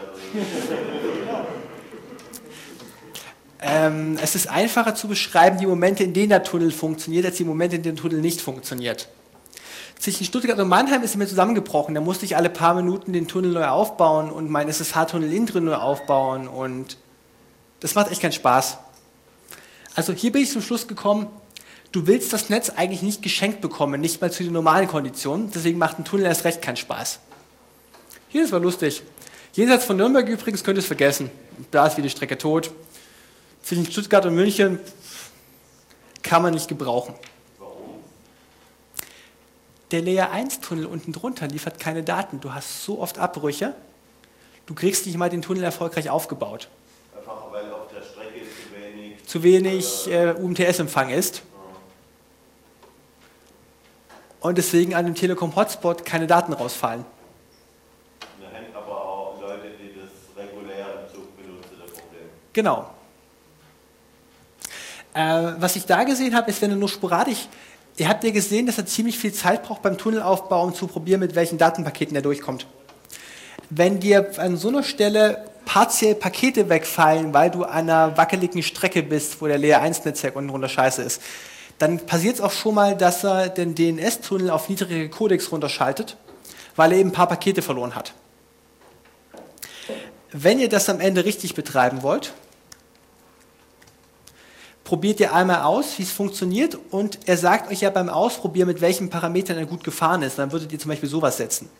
fährt. Es ist einfacher zu beschreiben, die Momente, in denen der Tunnel funktioniert, als die Momente, in denen der Tunnel nicht funktioniert. Zwischen Stuttgart und Mannheim ist es mir zusammengebrochen. Da musste ich alle paar Minuten den Tunnel neu aufbauen und meinen SSH-Tunnel innen drin neu aufbauen. Und das macht echt keinen Spaß. Also hier bin ich zum Schluss gekommen, du willst das Netz eigentlich nicht geschenkt bekommen, nicht mal zu den normalen Konditionen. Deswegen macht ein Tunnel erst recht keinen Spaß. Hier, das war lustig. Jenseits von Nürnberg übrigens könnt ihr es vergessen. Da ist wieder die Strecke tot. Zwischen Stuttgart und München kann man nicht gebrauchen. Der Layer-1-Tunnel unten drunter liefert keine Daten. Du hast so oft Abbrüche, du kriegst nicht mal den Tunnel erfolgreich aufgebaut. Einfach weil auf der Strecke zu wenig UMTS-Empfang ist. Und deswegen an dem Telekom-Hotspot keine Daten rausfallen. Da hängt aber auch Leute, die das regulär im Zug benutzen, das Problem. Genau. Was ich da gesehen habe, ist, wenn du nur sporadisch. Ihr habt ja gesehen, dass er ziemlich viel Zeit braucht beim Tunnelaufbau, um zu probieren, mit welchen Datenpaketen er durchkommt. Wenn dir an so einer Stelle partiell Pakete wegfallen, weil du an einer wackeligen Strecke bist, wo der Layer-1-Netzwerk unten drunter scheiße ist, dann passiert es auch schon mal, dass er den DNS-Tunnel auf niedrige Codecs runterschaltet, weil er eben ein paar Pakete verloren hat. Wenn ihr das am Ende richtig betreiben wollt, probiert ihr einmal aus, wie es funktioniert und er sagt euch ja beim Ausprobieren, mit welchen Parametern er gut gefahren ist. Dann würdet ihr zum Beispiel sowas setzen.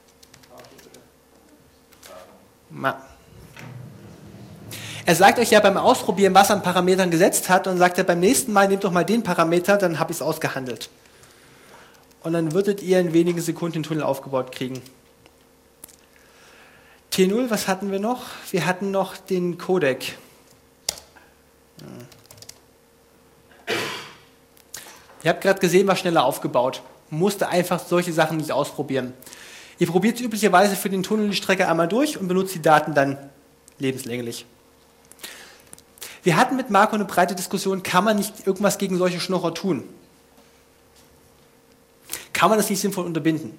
Er sagt euch ja beim Ausprobieren, was er an Parametern gesetzt hat und sagt er beim nächsten Mal, nehmt doch mal den Parameter, dann habe ich es ausgehandelt. Und dann würdet ihr in wenigen Sekunden den Tunnel aufgebaut kriegen. T0, was hatten wir noch? Wir hatten noch den Codec. Ihr habt gerade gesehen, war schneller aufgebaut. Musste einfach solche Sachen nicht ausprobieren. Ihr probiert es üblicherweise für den Tunnel die Strecke einmal durch und benutzt die Daten dann lebenslänglich. Wir hatten mit Marco eine breite Diskussion, kann man nicht irgendwas gegen solche Schnorrer tun? Kann man das nicht sinnvoll unterbinden?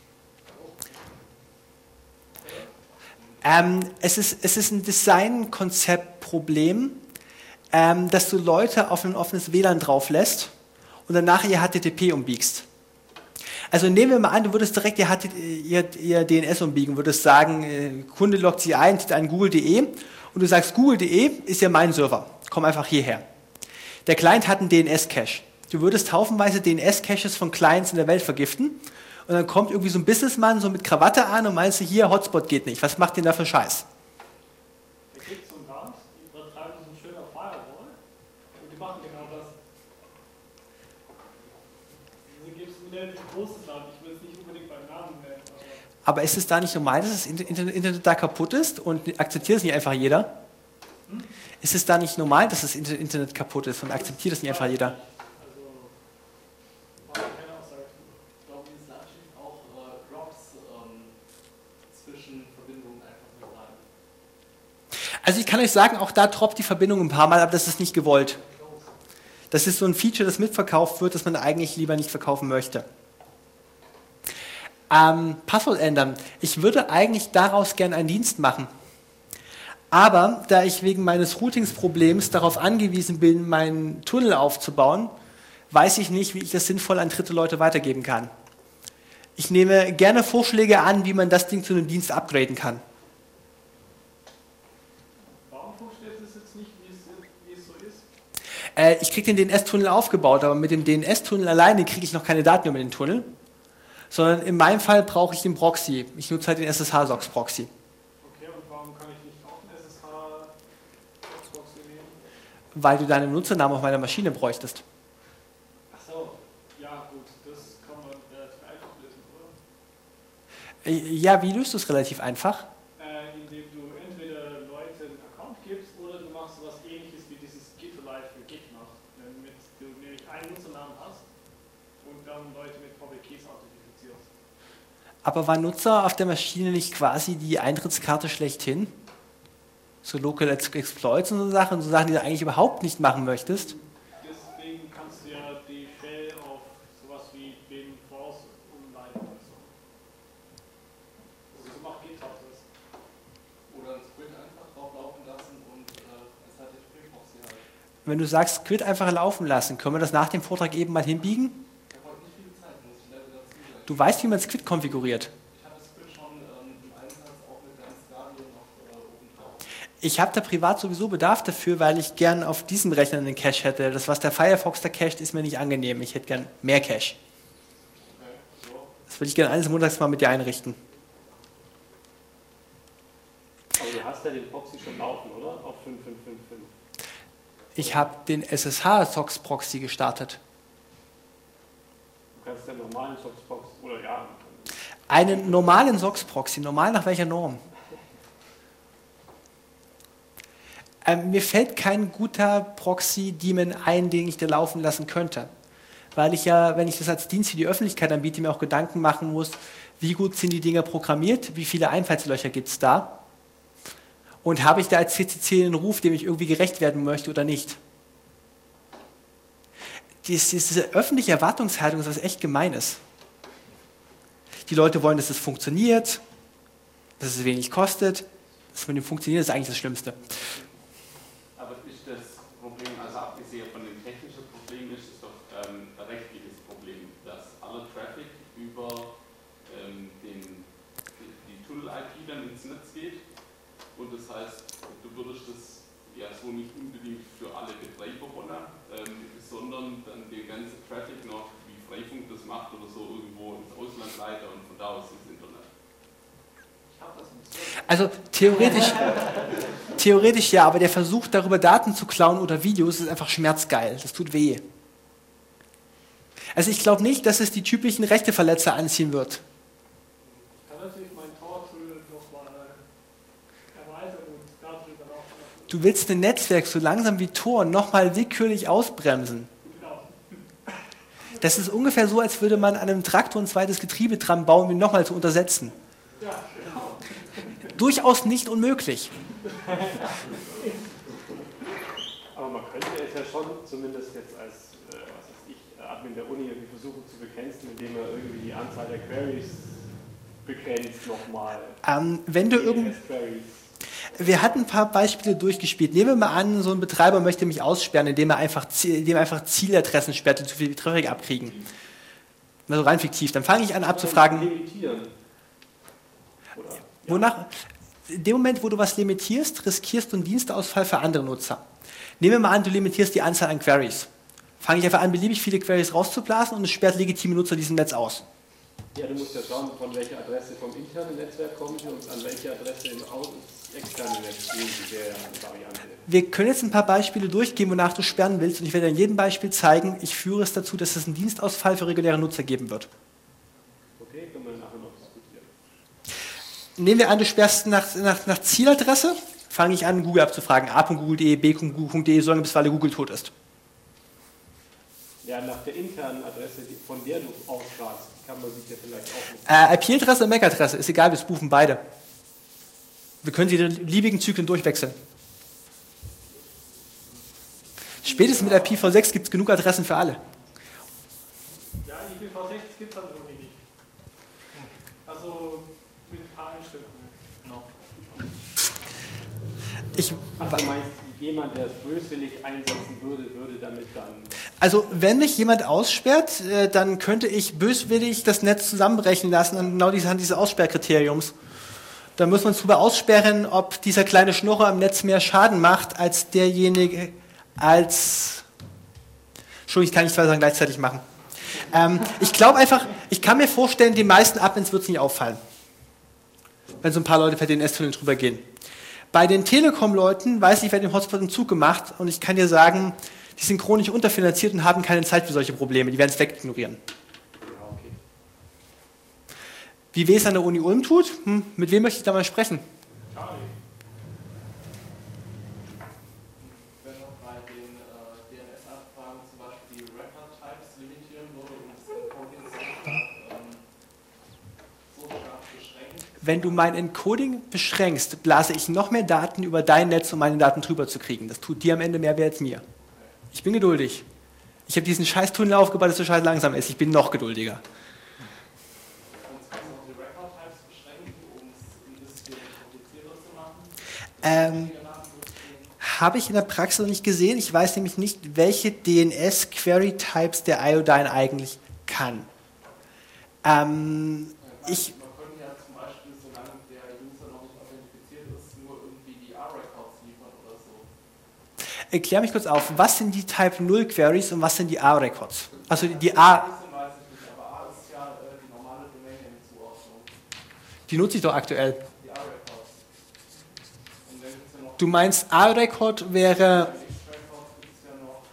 Es ist ein Design-Konzept-Problem, dass du Leute auf ein offenes WLAN drauf lässt und danach ihr HTTP umbiegst. Also nehmen wir mal an, du würdest direkt ihr DNS umbiegen, würdest sagen, Kunde loggt sich ein, zieht ein google.de und du sagst, google.de ist ja mein Server, komm einfach hierher. Der Client hat einen DNS-Cache. Du würdest haufenweise DNS-Caches von Clients in der Welt vergiften und dann kommt irgendwie so ein Businessman so mit Krawatte an und meinst du, hier, Hotspot geht nicht, was macht denn da für Scheiß? Der kriegt so einen Rand, die übertragen so ein schöner Firewall und die machen genau das. Also gibt es ein relativ großes Land, ich will es nicht unbedingt beim Namen nennen. Aber ist es da nicht normal, dass das Internet da kaputt ist und akzeptiert es nicht einfach jeder? Ist es da nicht normal, dass das Internet kaputt ist und akzeptiert das nicht einfach jeder? Also ich kann euch sagen, auch da droppt die Verbindung ein paar Mal, aber das ist nicht gewollt. Das ist so ein Feature, das mitverkauft wird, das man eigentlich lieber nicht verkaufen möchte. Passwort ändern. Ich würde eigentlich daraus gerne einen Dienst machen. Aber da ich wegen meines Routingsproblems darauf angewiesen bin, meinen Tunnel aufzubauen, weiß ich nicht, wie ich das sinnvoll an dritte Leute weitergeben kann. Ich nehme gerne Vorschläge an, wie man das Ding zu einem Dienst upgraden kann. Ich kriege den DNS-Tunnel aufgebaut, aber mit dem DNS-Tunnel alleine kriege ich noch keine Daten über den Tunnel, sondern in meinem Fall brauche ich den Proxy. Ich nutze halt den SSH-SOX-Proxy. Okay, und warum kann ich nicht auch einen SSH-SOX-Proxy nehmen? Weil du deinen Benutzernamen auf meiner Maschine bräuchtest. Ach so, ja gut, das kann man relativ einfach lösen, oder? Ja, wie löst du es relativ einfach? Indem du entweder Leuten einen Account gibst oder du machst so was ähnliches wie dieses Git-Alive für Git macht. Damit du nämlich einen Nutzernamen hast und dann Leute mit Public Keys authentifizierst. Aber war Nutzer auf der Maschine nicht quasi die Eintrittskarte schlechthin? So Local Exploits und so Sachen, die du eigentlich überhaupt nicht machen möchtest? Deswegen kannst du ja die Shell auf sowas wie bin Force umleiten oder so. Also so macht Git auch das. Oder ein Squid einfach drauf laufen lassen und es hat die Springbox halt. Wenn du sagst, Squid einfach laufen lassen, können wir das nach dem Vortrag eben mal hinbiegen? Ich habe heute nicht viel Zeit, muss ich leider dazu sagen. Du weißt, wie man Squid konfiguriert. Ich habe Squid schon im Einsatz auch mit der Skadien noch oben drauf. Ich habe da privat sowieso Bedarf dafür, weil ich gern auf diesem Rechner einen Cache hätte. Das, was der Firefox da cached, ist mir nicht angenehm. Ich hätte gern mehr Cache. Okay, so. Das würde ich gerne eines Montags mal mit dir einrichten. Aber du hast ja den Proxy schon laufen, oder? Auf 5555. Ich habe den SSH-SOX-Proxy gestartet. Du kannst den normalen SOX-Proxy, oder ja. Einen normalen SOX-Proxy. Normal nach welcher Norm? Mir fällt kein guter Proxy-Daemon ein, den ich da laufen lassen könnte. Weil ich ja, wenn ich das als Dienst für die Öffentlichkeit anbiete, mir auch Gedanken machen muss, wie gut sind die Dinger programmiert, wie viele Einfallslöcher gibt es da und habe ich da als CCC einen Ruf, dem ich irgendwie gerecht werden möchte oder nicht. Diese öffentliche Erwartungshaltung ist was echt Gemeines. Die Leute wollen, dass es funktioniert, dass es wenig kostet. Das mit dem Funktionieren ist eigentlich das Schlimmste. Aber ist das Problem, also abgesehen von dem technischen Problem, ist es doch ein rechtliches Problem, dass aller Traffic über die Tunnel-IP dann ins Netz geht und das heißt, du würdest das ja so nicht unbedingt für alle Betreiber wollen, sondern dann den ganzen Traffic noch, wie Freifunk das macht oder so, irgendwo ins Ausland leiten und von da aus ins Internet. Also theoretisch ja, aber der Versuch, darüber Daten zu klauen oder Videos, ist einfach schmerzgeil. Das tut weh. Also ich glaube nicht, dass es die typischen Rechteverletzer anziehen wird. Ich kann natürlich meinen Tor-Tool nochmal erweitern und darüber laufen. Du willst ein Netzwerk so langsam wie Tor nochmal willkürlich ausbremsen. Genau. Das ist ungefähr so, als würde man an einem Traktor ein zweites Getriebe dran bauen, um ihn nochmal zu untersetzen. Ja, genau. Durchaus nicht unmöglich. Aber man könnte es ja schon zumindest jetzt als Admin der Uni irgendwie versuchen zu begrenzen, indem er irgendwie die Anzahl der Queries begrenzt nochmal. Wir hatten ein paar Beispiele durchgespielt. Nehmen wir mal an, so ein Betreiber möchte mich aussperren, indem er einfach Zieladressen sperrt, die zu viel Traffic abkriegen. Also rein fiktiv. Dann fange ich an abzufragen. Limitieren. Wonach? In dem Moment, wo du was limitierst, riskierst du einen Dienstausfall für andere Nutzer. Nehmen wir mal an, du limitierst die Anzahl an Queries. Fange ich einfach an, beliebig viele Queries rauszublasen und es sperrt legitime Nutzer diesem Netz aus. Ja, du musst ja schauen, von welcher Adresse vom internen Netzwerk kommen sie und an welche Adresse im externen Netz gehen sie, der Variante. Wir können jetzt ein paar Beispiele durchgehen, wonach du sperren willst und ich werde in jedem Beispiel zeigen, ich führe es dazu, dass es einen Dienstausfall für reguläre Nutzer geben wird. Okay, können wir nachher noch diskutieren. Nehmen wir an, du sperrst nach Zieladresse, fange ich an, Google abzufragen. a.google.de, b.google.de, solange bis alle Google tot ist. Ja, nach der internen Adresse, von der du ausfragst, kann man sich ja vielleicht auch nicht. IP-Adresse und MAC-Adresse, ist egal, wir spoofen beide. Wir können sie in beliebigen Zyklen durchwechseln. Spätestens mit IPv6 gibt es genug Adressen für alle. Ja, IPv6 gibt es halt irgendwie nicht. Also mit ein paar Einschränkungen noch. Ach, du meinst, jemand, der es böswillig einsetzen würde, würde damit dann... Also wenn mich jemand aussperrt, dann könnte ich böswillig das Netz zusammenbrechen lassen an genau dieses Aussperrkriteriums. Da muss man drüber aussperren, ob dieser kleine Schnurrer im Netz mehr Schaden macht, als derjenige, als... Entschuldigung, ich kann nicht zwei Sachen gleichzeitig machen. Ich glaube einfach, ich kann mir vorstellen, den meisten Admins wird es nicht auffallen, wenn so ein paar Leute per DNS-Tunnel drüber gehen. Bei den Telekom-Leuten weiß ich, wer den Hotspot im Zug gemacht, und ich kann dir sagen, die sind chronisch unterfinanziert und haben keine Zeit für solche Probleme, die werden es wegignorieren. Ja, okay. Wie es an der Uni Ulm tut, mit wem möchte ich da mal sprechen? Charlie. Wenn man bei den DNS-Abfragen zum Beispiel die Record-Types limitieren würde und das Encoding so stark beschränkt. Wenn du mein Encoding beschränkst, blase ich noch mehr Daten über dein Netz, um meine Daten drüber zu kriegen. Das tut dir am Ende mehr weh als mir. Ich bin geduldig. Ich habe diesen scheiß Tunnel aufgebaut, dass so scheiß langsam ist. Ich bin noch geduldiger. Und kannst du auch die Record-Types beschränken, um es ein bisschen komplizierter zu machen? Habe ich in der Praxis noch nicht gesehen. Ich weiß nämlich nicht, welche DNS-Query-Types der Iodine eigentlich kann. Man könnte ja zum Beispiel, solange der User noch nicht authentifiziert ist, nur irgendwie die A-Records liefern oder so. Erklär mich kurz auf, was sind die Type 0 Queries und was sind die A-Records? Also die A, Weiß ich nicht, aber A ist ja die normale Domain-Name-Zuordnung. die nutze ich doch aktuell. Die A-Records. Und dann gibt es ja noch Du meinst A-Record wäre, X-Records, gibt es ja noch.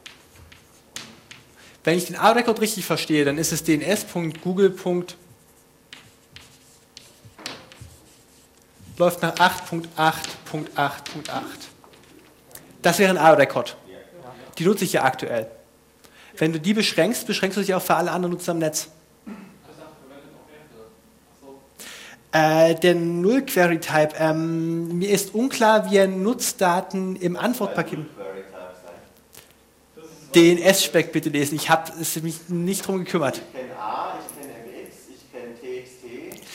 wenn ich den A-Record richtig verstehe, dann ist es dns.google. Läuft nach 8.8.8.8. Das wäre ein A-Record. Die nutze ich ja aktuell. Wenn du die beschränkst, beschränkst du dich auch für alle anderen Nutzer im Netz. Der Null-Query-Type, mir ist unklar, wie er Nutzdaten im Antwortpaket... DNS-Spec bitte lesen, ich habe mich nicht drum gekümmert. Ich kenne A, ich kenne MX, ich kenne TXT.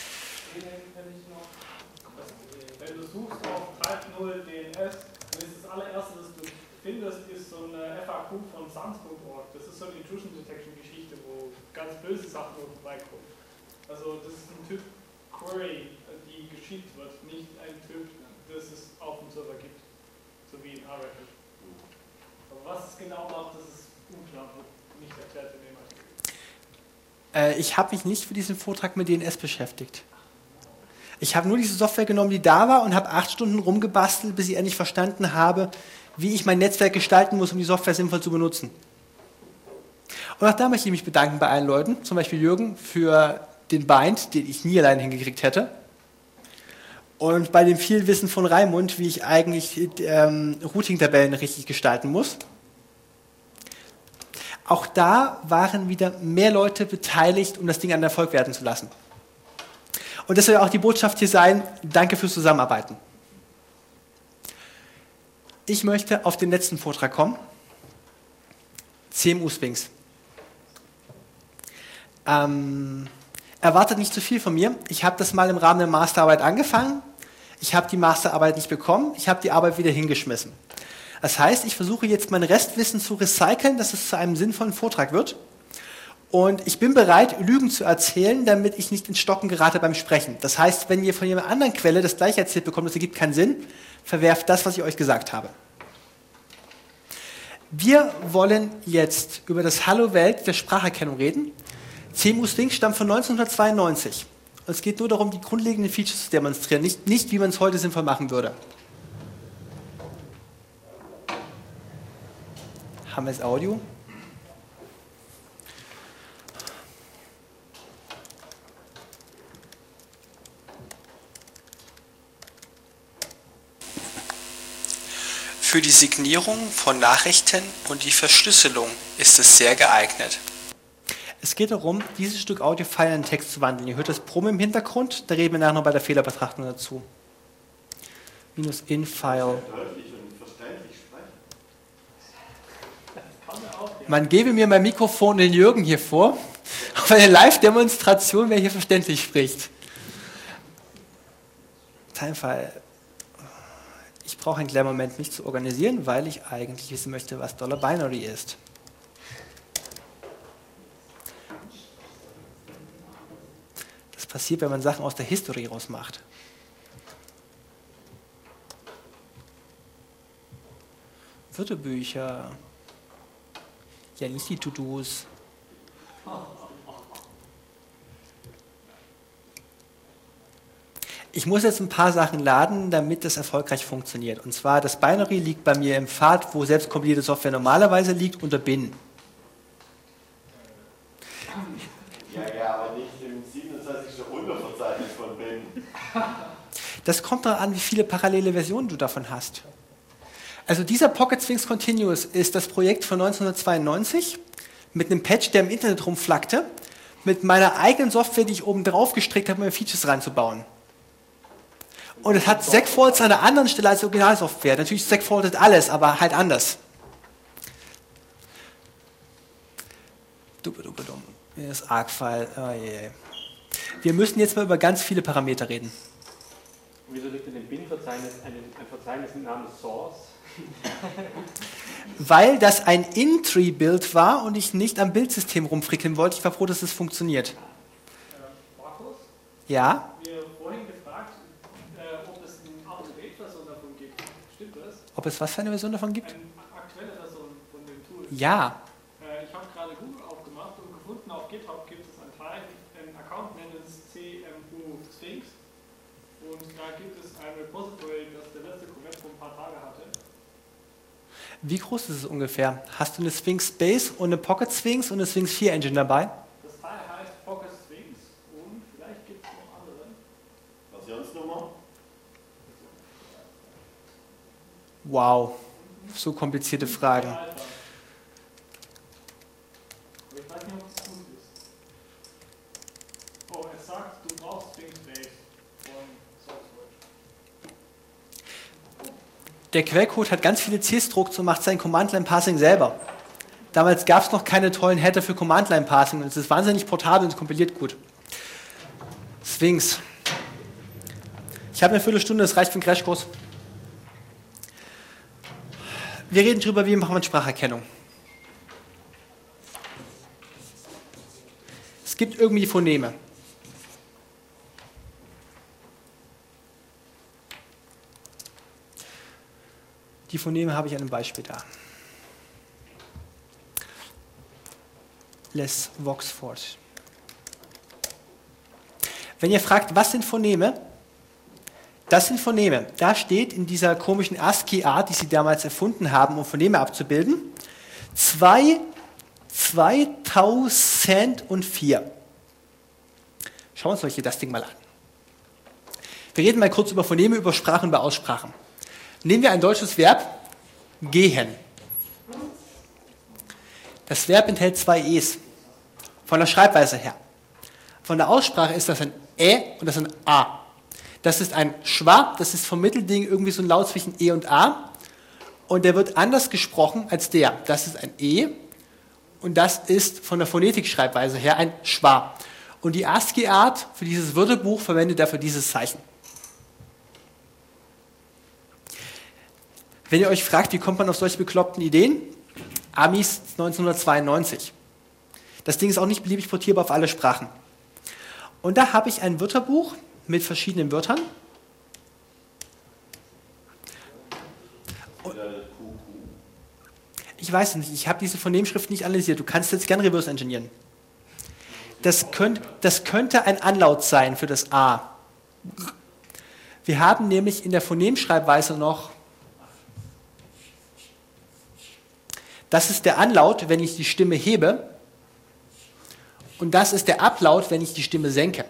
Wenn du suchst auf Type 0 DNS, dann ist das allererste, was du findest, ist so eine FAQ von sans.org. Das ist so eine Intrusion Detection Geschichte, wo ganz böse Sachen vorbeikommen. Also das ist ein Typ Query, die geschickt wird, nicht ein Typ, das es auf dem Server gibt, so wie in A-Record. Aber was es genau macht, das ist unklar, wird nicht erklärt in dem Artikel. Ich habe mich nicht für diesen Vortrag mit DNS beschäftigt. Ich habe nur diese Software genommen, die da war, und habe 8 Stunden rumgebastelt, bis ich endlich verstanden habe, wie ich mein Netzwerk gestalten muss, um die Software sinnvoll zu benutzen. Und auch da möchte ich mich bedanken bei allen Leuten, zum Beispiel Jürgen für den Bind, den ich nie alleine hingekriegt hätte. Und bei dem viel Wissen von Raimund, wie ich eigentlich Routing-Tabellen richtig gestalten muss. Auch da waren wieder mehr Leute beteiligt, um das Ding an Erfolg werden zu lassen. Und das soll auch die Botschaft hier sein, danke fürs Zusammenarbeiten. Ich möchte auf den letzten Vortrag kommen. CMU-Sphinx. Erwartet nicht zu viel von mir. Ich habe das mal im Rahmen der Masterarbeit angefangen. Ich habe die Masterarbeit nicht bekommen. Ich habe die Arbeit wieder hingeschmissen. Das heißt, ich versuche jetzt mein Restwissen zu recyceln, dass es zu einem sinnvollen Vortrag wird. Und ich bin bereit, Lügen zu erzählen, damit ich nicht ins Stocken gerate beim Sprechen. Das heißt, wenn ihr von jemand anderen Quelle das gleiche erzählt bekommt, das ergibt keinen Sinn, verwerft das, was ich euch gesagt habe. Wir wollen jetzt über das Hallo Welt der Spracherkennung reden. CMU-Sphinx stammt von 1992. Und es geht nur darum, die grundlegenden Features zu demonstrieren, nicht wie man es heute sinnvoll machen würde. Haben wir das Audio? Für die Signierung von Nachrichten und die Verschlüsselung ist es sehr geeignet. Es geht darum, dieses Stück Audio-File in Text zu wandeln. Ihr hört das Brummen im Hintergrund, da reden wir nachher noch bei der Fehlerbetrachtung dazu. -in-File. Deutlich und verständlich sprechen. Man gebe mir mein Mikrofon den Jürgen hier vor, auf eine Live-Demonstration, wer hier verständlich spricht. Timefile. Ich brauche einen kleinen Moment, mich zu organisieren, weil ich eigentlich wissen möchte, was $binary ist. Das passiert, wenn man Sachen aus der History rausmacht. Wörterbücher. Ja, nicht die To-Dos. Ich muss jetzt ein paar Sachen laden, damit das erfolgreich funktioniert. Und zwar, das Binary liegt bei mir im Pfad, wo selbst kompilierte Software normalerweise liegt, unter bin. Ja, aber nicht im 27. Unterverzeichnis von bin. Das kommt darauf an, wie viele parallele Versionen du davon hast. Also dieser Pocket Sphinx Continuous ist das Projekt von 1992 mit einem Patch, der im Internet rumflackte, mit meiner eigenen Software, die ich oben drauf gestrickt habe, um Features reinzubauen. Und es hat Segfaults an einer anderen Stelle als die Originalsoftware. Natürlich segfaultet alles, aber halt anders. Dumm. Hier ist Arc-File. Oh je. Wir müssen jetzt mal über ganz viele Parameter reden. Wieso liegt in dem Bin-Verzeichnis ein Verzeichnis mit Namen Source? Weil das ein In-Tree-Build war und ich nicht am Bildsystem rumfrickeln wollte. Ich war froh, dass es funktioniert. Markus? Ja? Wir vorhin gefragt, ob es eine Up-to-Date-Version davon gibt. Stimmt das? Ob es was für eine Version davon gibt? Eine aktuelle Version von dem Tool. Ja. Ich habe gerade Google aufgemacht und gefunden, auf GitHub gibt es einen Account namens CMU Sphinx. Und da gibt es ein Repository, das der letzte Commit vor ein paar Tagen hatte. Wie groß ist es ungefähr? Hast du eine Sphinx Space und eine Pocket Sphinx und eine Sphinx 4 Engine dabei? Das Teil heißt Pocket Sphinx und vielleicht gibt es noch andere. Versionsnummer? Wow, so komplizierte Fragen. Aber ich weiß nicht, ob es gut ist. Oh, es sagt, du brauchst Sphinx Base von SourceWorks. Der Quellcode hat ganz viele CIS-Drucks und macht sein Command-Line-Parsing selber. Damals gab es noch keine tollen Header für Command-Line-Parsing und es ist wahnsinnig portabel und es kompiliert gut. Sphinx. Ich habe eine Viertelstunde, das reicht für einen Crashkurs. Wir reden darüber, wie macht man Spracherkennung. Es gibt irgendwie Phoneme. Die Phoneme habe ich an einem Beispiel da. Les Voxford. Wenn ihr fragt, was sind Phoneme? Das sind Phoneme. Da steht in dieser komischen ASCII-Art, die sie damals erfunden haben, um Phoneme abzubilden, 2004. Schauen wir uns das Ding mal an. Wir reden mal kurz über Phoneme, über Sprachen und über Aussprachen. Nehmen wir ein deutsches Verb, gehen. Das Verb enthält zwei E's. Von der Schreibweise her. Von der Aussprache ist das ein Ä und das ein A. Das ist ein Schwa, das ist vom Mittelding irgendwie so ein Laut zwischen E und A. Und der wird anders gesprochen als der. Das ist ein E und das ist von der Phonetikschreibweise her ein Schwa. Und die ASCII-Art für dieses Wörterbuch verwendet dafür dieses Zeichen. Wenn ihr euch fragt, wie kommt man auf solche bekloppten Ideen? Amis 1992. Das Ding ist auch nicht beliebig portierbar auf alle Sprachen. Und da habe ich ein Wörterbuch mit verschiedenen Wörtern. Ich weiß es nicht, ich habe diese Phonemschrift nicht analysiert. Du kannst jetzt gerne reverse engineeren. Das könnte ein Anlaut sein für das A. Wir haben nämlich in der Phonemschreibweise noch, das ist der Anlaut, wenn ich die Stimme hebe, und das ist der Ablaut, wenn ich die Stimme senke.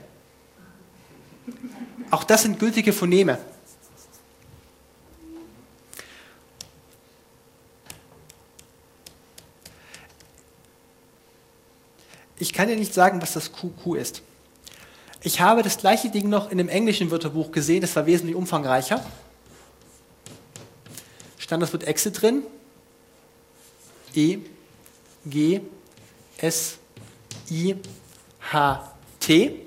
Auch das sind gültige Phoneme. ich kann dir nicht sagen, was das QQ ist. Ich habe das gleiche Ding noch in einem englischen Wörterbuch gesehen, das war wesentlich umfangreicher. Stand das Wort Exit drin. E, G, S, I, H, T.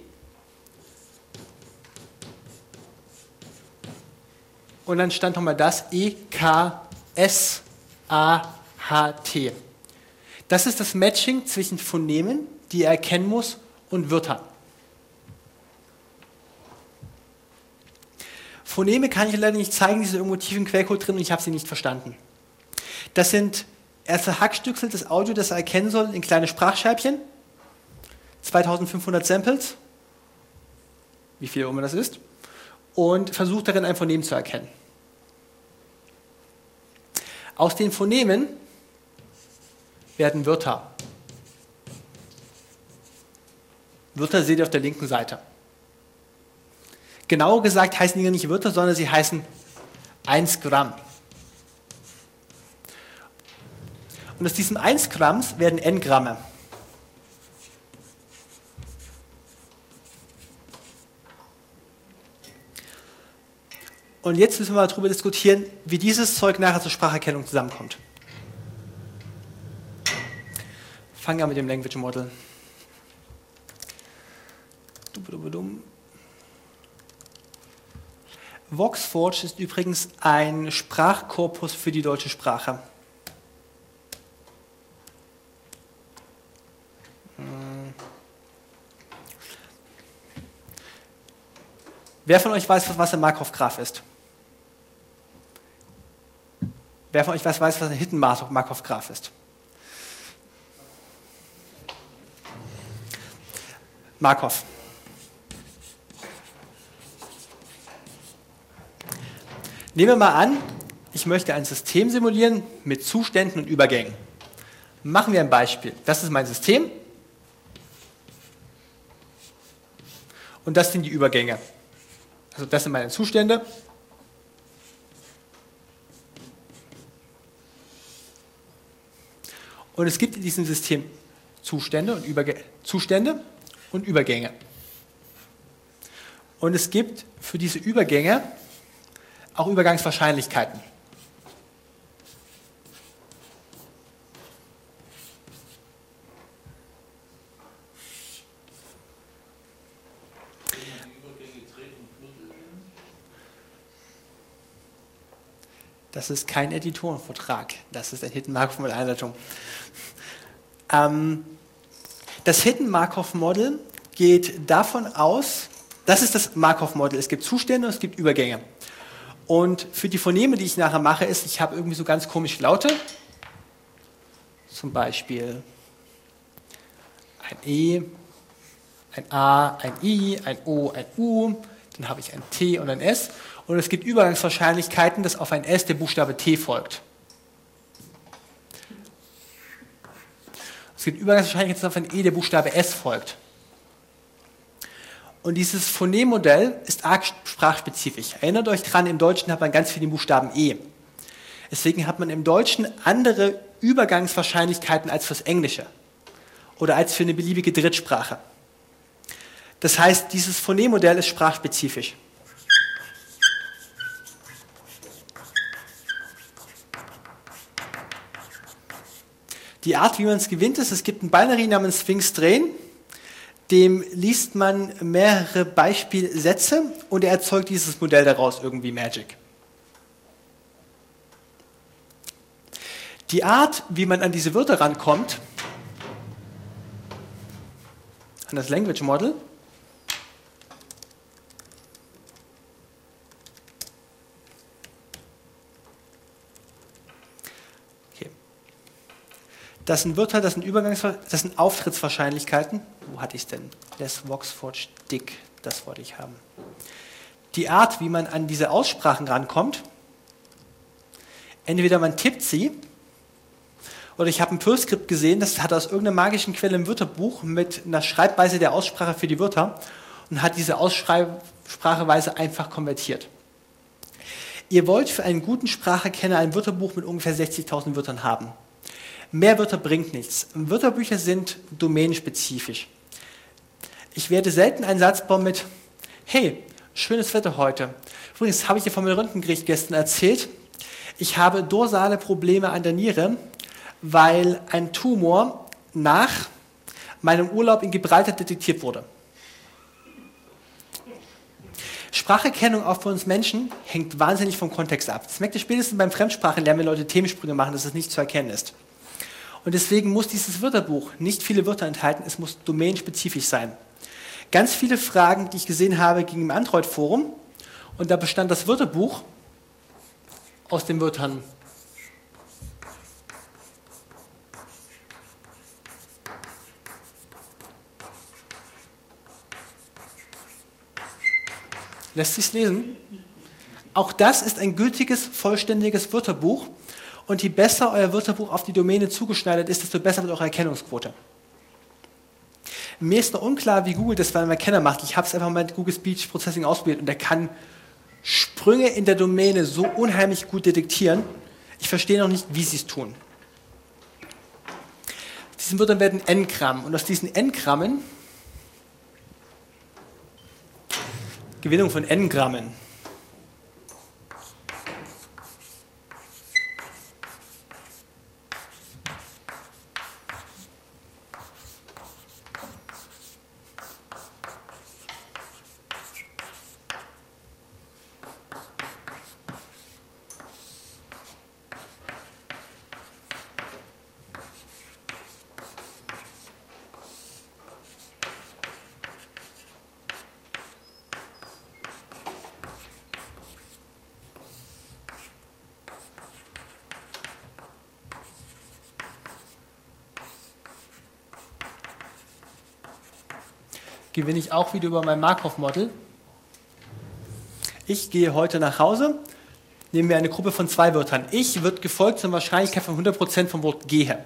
Und dann stand nochmal das E, K, S, A, H, T. Das ist das Matching zwischen Phonemen, die er erkennen muss, und Wörtern. Phoneme kann ich leider nicht zeigen, die sind irgendwo tief im Quellcode drin und ich habe sie nicht verstanden. Das sind erste Hackstücksel, das Audio, das er erkennen soll, in kleine Sprachscheibchen. 2500 Samples, wie viel auch immer das ist, und versucht darin ein Phonem zu erkennen. Aus den Phonemen werden Wörter. Wörter seht ihr auf der linken Seite. Genauer gesagt heißen die nicht Wörter, sondern sie heißen 1 Gramm. Und aus diesem 1 Gramms werden n Gramme. Und jetzt müssen wir mal darüber diskutieren, wie dieses Zeug nachher zur Spracherkennung zusammenkommt. Fangen wir mit dem Language Model. VoxForge ist übrigens ein Sprachkorpus für die deutsche Sprache. Wer von euch weiß, was ein Markov-Graph ist? Wer von euch weiß, was ein Hidden Markov-Graph ist? Markov. Nehmen wir mal an, ich möchte ein System simulieren mit Zuständen und Übergängen. Machen wir ein Beispiel. Das ist mein System und das sind die Übergänge. Also das sind meine Zustände. Und es gibt in diesem System Zustände und Übergänge. Und es gibt für diese Übergänge auch Übergangswahrscheinlichkeiten. Das ist kein Editorenvertrag, das ist ein Hidden Markov Model Einleitung. Das Hidden Markov Model geht davon aus, das ist das Markov Model, es gibt Zustände und es gibt Übergänge. Und für die Phoneme, die ich nachher mache, ist, ich habe irgendwie so ganz komische Laute, zum Beispiel ein E, ein A, ein I, ein O, ein U, dann habe ich ein T und ein S. Und es gibt Übergangswahrscheinlichkeiten, dass auf ein S der Buchstabe T folgt. Es gibt Übergangswahrscheinlichkeiten, dass auf ein E der Buchstabe S folgt. Und dieses Phonemmodell ist arg sprachspezifisch. Erinnert euch dran, im Deutschen hat man ganz viel den Buchstaben E. Deswegen hat man im Deutschen andere Übergangswahrscheinlichkeiten als fürs Englische oder als für eine beliebige Drittsprache. Das heißt, dieses Phonemmodell ist sprachspezifisch. Die Art, wie man es gewinnt, ist, es gibt ein Binary namens Sphinx Train, dem liest man mehrere Beispielsätze und er erzeugt dieses Modell daraus, irgendwie Magic. Die Art, wie man an diese Wörter rankommt, an das Language Model, das sind Wörter, das sind Auftrittswahrscheinlichkeiten. Wo hatte ich es denn? Das VoxForge Dick, das wollte ich haben. Die Art, wie man an diese Aussprachen rankommt, entweder man tippt sie, oder ich habe ein Perl-Skript gesehen, das hat aus irgendeiner magischen Quelle ein Wörterbuch mit einer Schreibweise der Aussprache für die Wörter und hat diese Ausspracheweise einfach konvertiert. Ihr wollt für einen guten Spracherkenner ein Wörterbuch mit ungefähr 60.000 Wörtern haben. Mehr Wörter bringt nichts. Wörterbücher sind domänenspezifisch. Ich werde selten einen Satz bauen mit, hey, schönes Wetter heute. Übrigens habe ich dir von meinem Röntgengericht gestern erzählt, ich habe dorsale Probleme an der Niere, weil ein Tumor nach meinem Urlaub in Gibraltar detektiert wurde. Spracherkennung auch für uns Menschen hängt wahnsinnig vom Kontext ab. Das merkt ihr spätestens beim Fremdsprachenlernen, wenn Leute Themensprünge machen, dass es nicht zu erkennen ist. Und deswegen muss dieses Wörterbuch nicht viele Wörter enthalten, es muss domänenspezifisch sein. Ganz viele Fragen, die ich gesehen habe, gingen im Android-Forum und da bestand das Wörterbuch aus den Wörtern lässt sich's lesen? Auch das ist ein gültiges, vollständiges Wörterbuch und je besser euer Wörterbuch auf die Domäne zugeschneidert ist, desto besser wird eure Erkennungsquote. Mir ist noch unklar, wie Google das bei einem Erkenner macht. Ich habe es einfach mal mit Google Speech Processing ausprobiert und der kann Sprünge in der Domäne so unheimlich gut detektieren. Ich verstehe noch nicht, wie sie es tun. Diesen Wörtern werden N-Gramm und aus diesen N-Grammen Gewinnung von N-Grammen. Gewinne ich auch wieder über mein Markov-Model. Ich gehe heute nach Hause, nehmen wir eine Gruppe von 2 Wörtern. Ich wird gefolgt zur Wahrscheinlichkeit von 100% vom Wort gehe.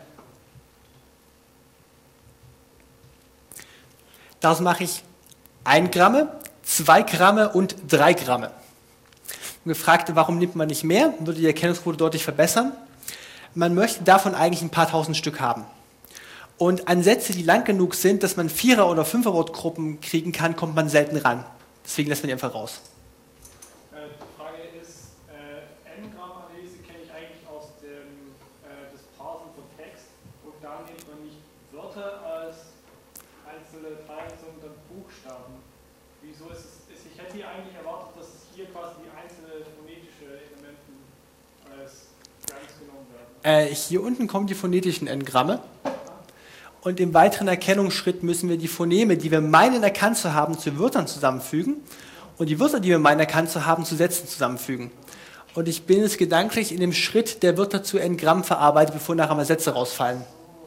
Daraus mache ich 1 Gramme, 2 Gramme und 3 Gramme. Und gefragt, warum nimmt man nicht mehr? Würde die Erkennungsquote deutlich verbessern. Man möchte davon eigentlich ein paar tausend Stück haben. Und an Sätze, die lang genug sind, dass man 4er- oder 5er-Wortgruppen kriegen kann, kommt man selten ran. Deswegen lässt man die einfach raus. Die Frage ist, N-Gramm-Analyse kenne ich eigentlich aus des Parsen von Text und da nimmt man nicht Wörter als einzelne Teile, sondern Buchstaben. Wieso ist es? Ich hätte hier eigentlich erwartet, dass es hier quasi die einzelnen phonetische Elementen als ganz genommen werden. Hier unten kommen die phonetischen N-Gramme. Und im weiteren Erkennungsschritt müssen wir die Phoneme, die wir meinen erkannt zu haben, zu Wörtern zusammenfügen und die Wörter, die wir meinen erkannt zu haben, zu Sätzen zusammenfügen. Und ich bin jetzt gedanklich in dem Schritt der Wörter zu N-Gramm verarbeitet, bevor nachher mal Sätze rausfallen.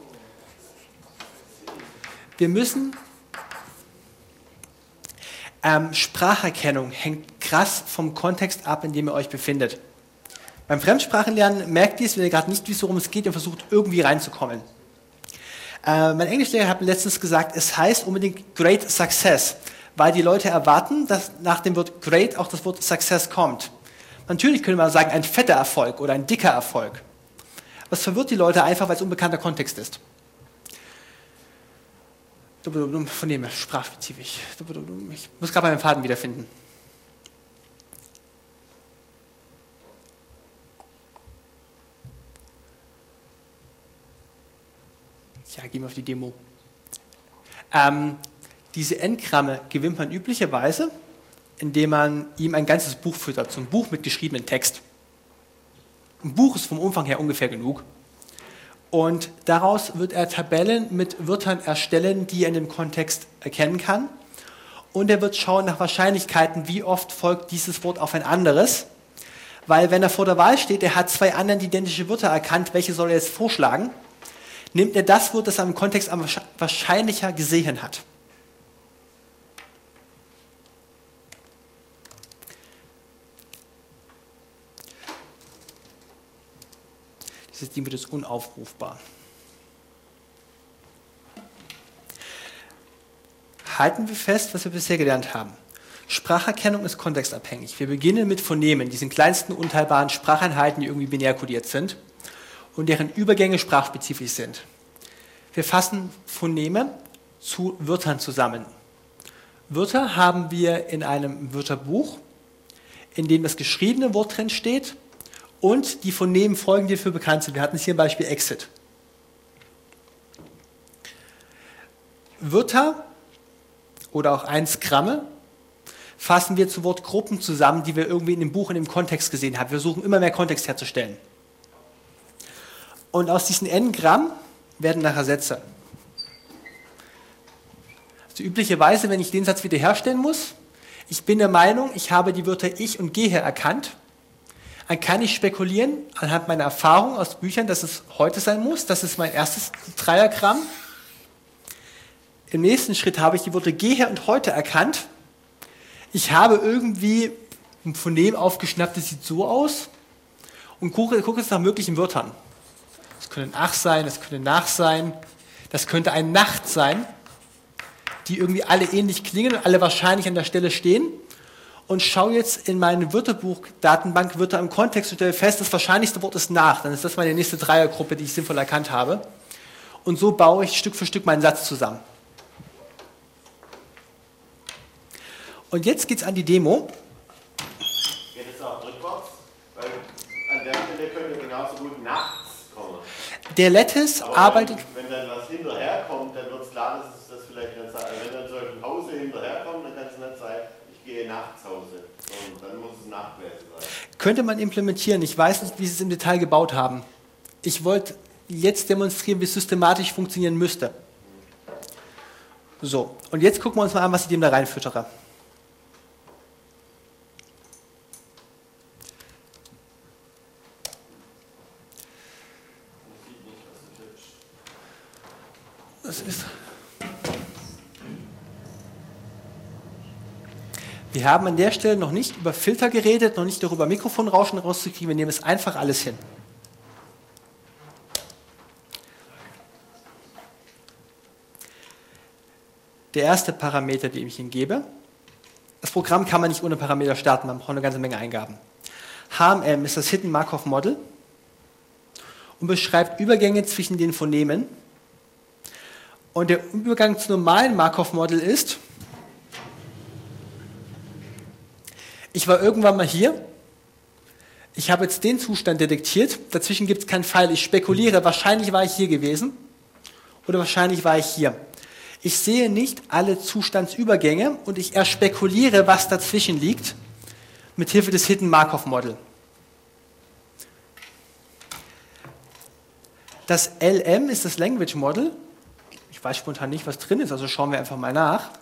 Wir müssen... Spracherkennung hängt krass vom Kontext ab, in dem ihr euch befindet. Beim Fremdsprachenlernen merkt ihr es, wenn ihr gerade nicht wisst, worum es geht, und versucht irgendwie reinzukommen. Mein Englischlehrer hat mir letztens gesagt, es heißt unbedingt Great Success, weil die Leute erwarten, dass nach dem Wort Great auch das Wort Success kommt. Natürlich könnte man sagen, ein fetter Erfolg oder ein dicker Erfolg. Das verwirrt die Leute einfach, weil es unbekannter Kontext ist. Von dem her, sprachspezifisch. Ich muss gerade meinen Faden wiederfinden. Ja, gehen wir auf die Demo. Diese N-Gramme gewinnt man üblicherweise, indem man ihm ein ganzes Buch füttert, so ein Buch mit geschriebenem Text. Ein Buch ist vom Umfang her ungefähr genug. Und daraus wird er Tabellen mit Wörtern erstellen, die er in dem Kontext erkennen kann. Und er wird schauen nach Wahrscheinlichkeiten, wie oft folgt dieses Wort auf ein anderes. Weil wenn er vor der Wahl steht, er hat 2 andere identische Wörter erkannt, welche soll er jetzt vorschlagen, nimmt er das Wort, das er im Kontext am wahrscheinlicher gesehen hat. Dieses Ding wird jetzt unaufrufbar. Halten wir fest, was wir bisher gelernt haben. Spracherkennung ist kontextabhängig. Wir beginnen mit Phonemen, diesen kleinsten unteilbaren Spracheinheiten, die irgendwie binär kodiert sind. und deren Übergänge sprachspezifisch sind. Wir fassen Phoneme zu Wörtern zusammen. Wörter haben wir in einem Wörterbuch, in dem das geschriebene Wort drin steht und die Phonemfolgen, die dafür bekannt sind. Wir hatten hier ein Beispiel Exit. Wörter oder auch 1 Gramme fassen wir zu Wortgruppen zusammen, die wir irgendwie in dem Buch, in dem Kontext gesehen haben. Wir suchen immer mehr Kontext herzustellen. Und aus diesen n Gramm werden nachher Sätze. Also üblicherweise, wenn ich den Satz wiederherstellen muss, ich bin der Meinung, ich habe die Wörter ich und gehe erkannt, dann kann ich spekulieren, anhand meiner Erfahrung aus Büchern, dass es heute sein muss. Das ist mein erstes Dreiergramm. Im nächsten Schritt habe ich die Wörter gehe und heute erkannt. Ich habe irgendwie ein Phonem aufgeschnappt, das sieht so aus und gucke jetzt nach möglichen Wörtern. Das könnte ein ach sein, das könnte nach sein, das könnte ein Nacht sein, die irgendwie alle ähnlich klingen und alle wahrscheinlich an der Stelle stehen und schaue jetzt in meine Wörterbuch-Datenbank Wörter im Kontext und stelle fest, das wahrscheinlichste Wort ist nach, dann ist das meine nächste Dreiergruppe, die ich sinnvoll erkannt habe und so baue ich Stück für Stück meinen Satz zusammen. Und jetzt geht es an die Demo. Geht es auch rückwärts? Weil an der Stelle könnte genauso gut nachts kommen. Der Lattice Aber arbeitet... Wenn dann was hinterherkommt, dann wird es klar, dass es das vielleicht nicht sein. Wenn dann zum Beispiel ein Hause hinterherkommt, dann kann es nicht sein, ich gehe nachts Hause. Und dann muss es Nachtwäsche sein. Könnte man implementieren. Ich weiß nicht, wie sie es im Detail gebaut haben. Ich wollte jetzt demonstrieren, wie es systematisch funktionieren müsste. So, und jetzt gucken wir uns mal an, was ich dem da reinfüttere. Das ist. Wir haben an der Stelle noch nicht über Filter geredet, noch nicht darüber Mikrofonrauschen rauszukriegen. Wir nehmen es einfach alles hin. Der erste Parameter, den ich Ihnen gebe. Das Programm kann man nicht ohne Parameter starten, man braucht eine ganze Menge Eingaben. HMM ist das Hidden Markov Model und beschreibt Übergänge zwischen den Phonemen. Und der Übergang zum normalen Markov-Model ist, ich war irgendwann mal hier, ich habe jetzt den Zustand detektiert, dazwischen gibt es keinen Pfeil, ich spekuliere, wahrscheinlich war ich hier gewesen oder wahrscheinlich war ich hier. Ich sehe nicht alle Zustandsübergänge und ich erspekuliere, was dazwischen liegt, mit Hilfe des Hidden Markov-Model. Das LM ist das Language Model. Ich weiß spontan nicht, was drin ist, also schauen wir einfach mal nach.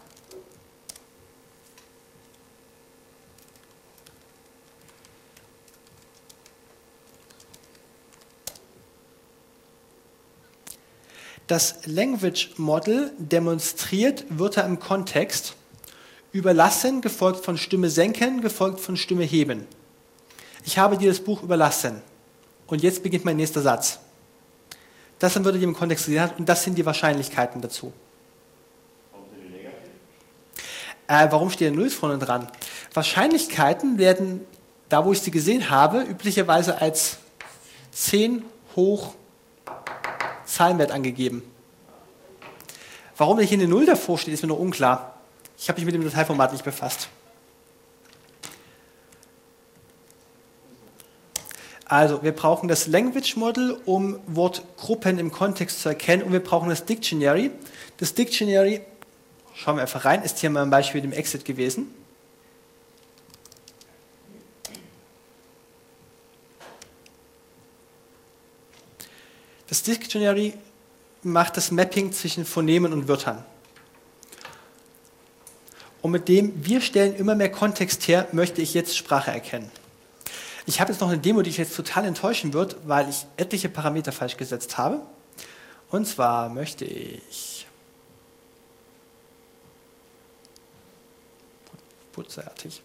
Das Language Model demonstriert Wörter im Kontext, überlassen, gefolgt von Stimme senken, gefolgt von Stimme heben. Ich habe dir das Buch überlassen und jetzt beginnt mein nächster Satz. Das sind Wörter, die im Kontext gesehen hat, und das sind die Wahrscheinlichkeiten dazu. Warum sind die negativ? Warum steht Null vorne dran? Wahrscheinlichkeiten werden, da wo ich sie gesehen habe, üblicherweise als 10 hoch Zahlenwert angegeben. Warum hier eine Null davor steht, ist mir noch unklar. Ich habe mich mit dem Dateiformat nicht befasst. Also, wir brauchen das Language Model, um Wortgruppen im Kontext zu erkennen, und wir brauchen das Dictionary. Das Dictionary, schauen wir einfach rein, ist hier mal ein Beispiel mit dem Exit gewesen. Das Dictionary macht das Mapping zwischen Phonemen und Wörtern. Und mit dem wir stellen immer mehr Kontext her, möchte ich jetzt Sprache erkennen. Ich habe jetzt noch eine Demo, die ich jetzt total enttäuschen wird, weil ich etliche Parameter falsch gesetzt habe. Und zwar möchte ich putzartig.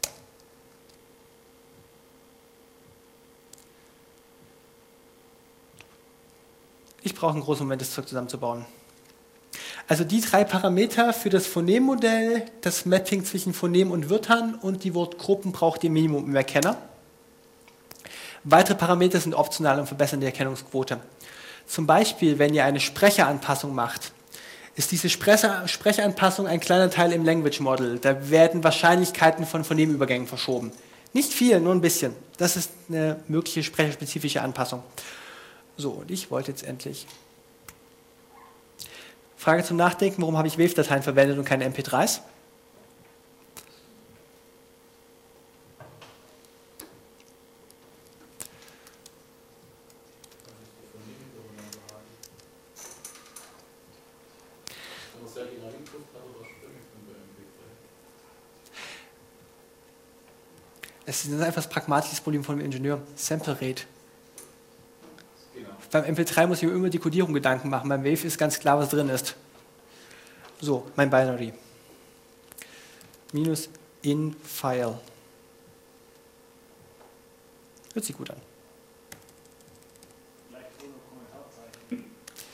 Ich brauche einen großen Moment, das Zeug zusammenzubauen. Also die 3 Parameter für das Phonemmodell, das Mapping zwischen Phonemen und Wörtern und die Wortgruppen braucht ihr Minimum im Erkenner. Weitere Parameter sind optional und verbessern die Erkennungsquote. Zum Beispiel, wenn ihr eine Sprecheranpassung macht, ist diese Sprecheranpassung ein kleiner Teil im Language Model. Da werden Wahrscheinlichkeiten von Phonемübergängen verschoben. Nicht viel, nur ein bisschen. Das ist eine mögliche sprecherspezifische Anpassung. So, und ich wollte jetzt endlich... Frage zum Nachdenken, warum habe ich Wave-Dateien verwendet und keine MP3s? Es ist einfach das pragmatische Problem von dem Ingenieur. Sample Rate. Genau. Beim MP3 muss ich mir immer die Codierung Gedanken machen. Beim Wave ist ganz klar, was drin ist. So, mein Binary. Minus in File. Hört sich gut an. Vielleicht ohne Kommentarzeichen.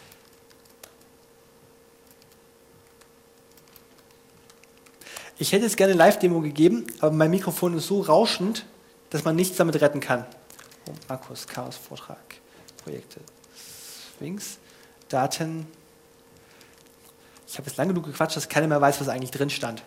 Ich hätte jetzt gerne eine Live-Demo gegeben, aber mein Mikrofon ist so rauschend, dass man nichts damit retten kann. Oh, Markus, Chaos, Vortrag, Projekte, Sphinx, Daten. Ich habe jetzt lange genug gequatscht, dass keiner mehr weiß, was eigentlich drin stand.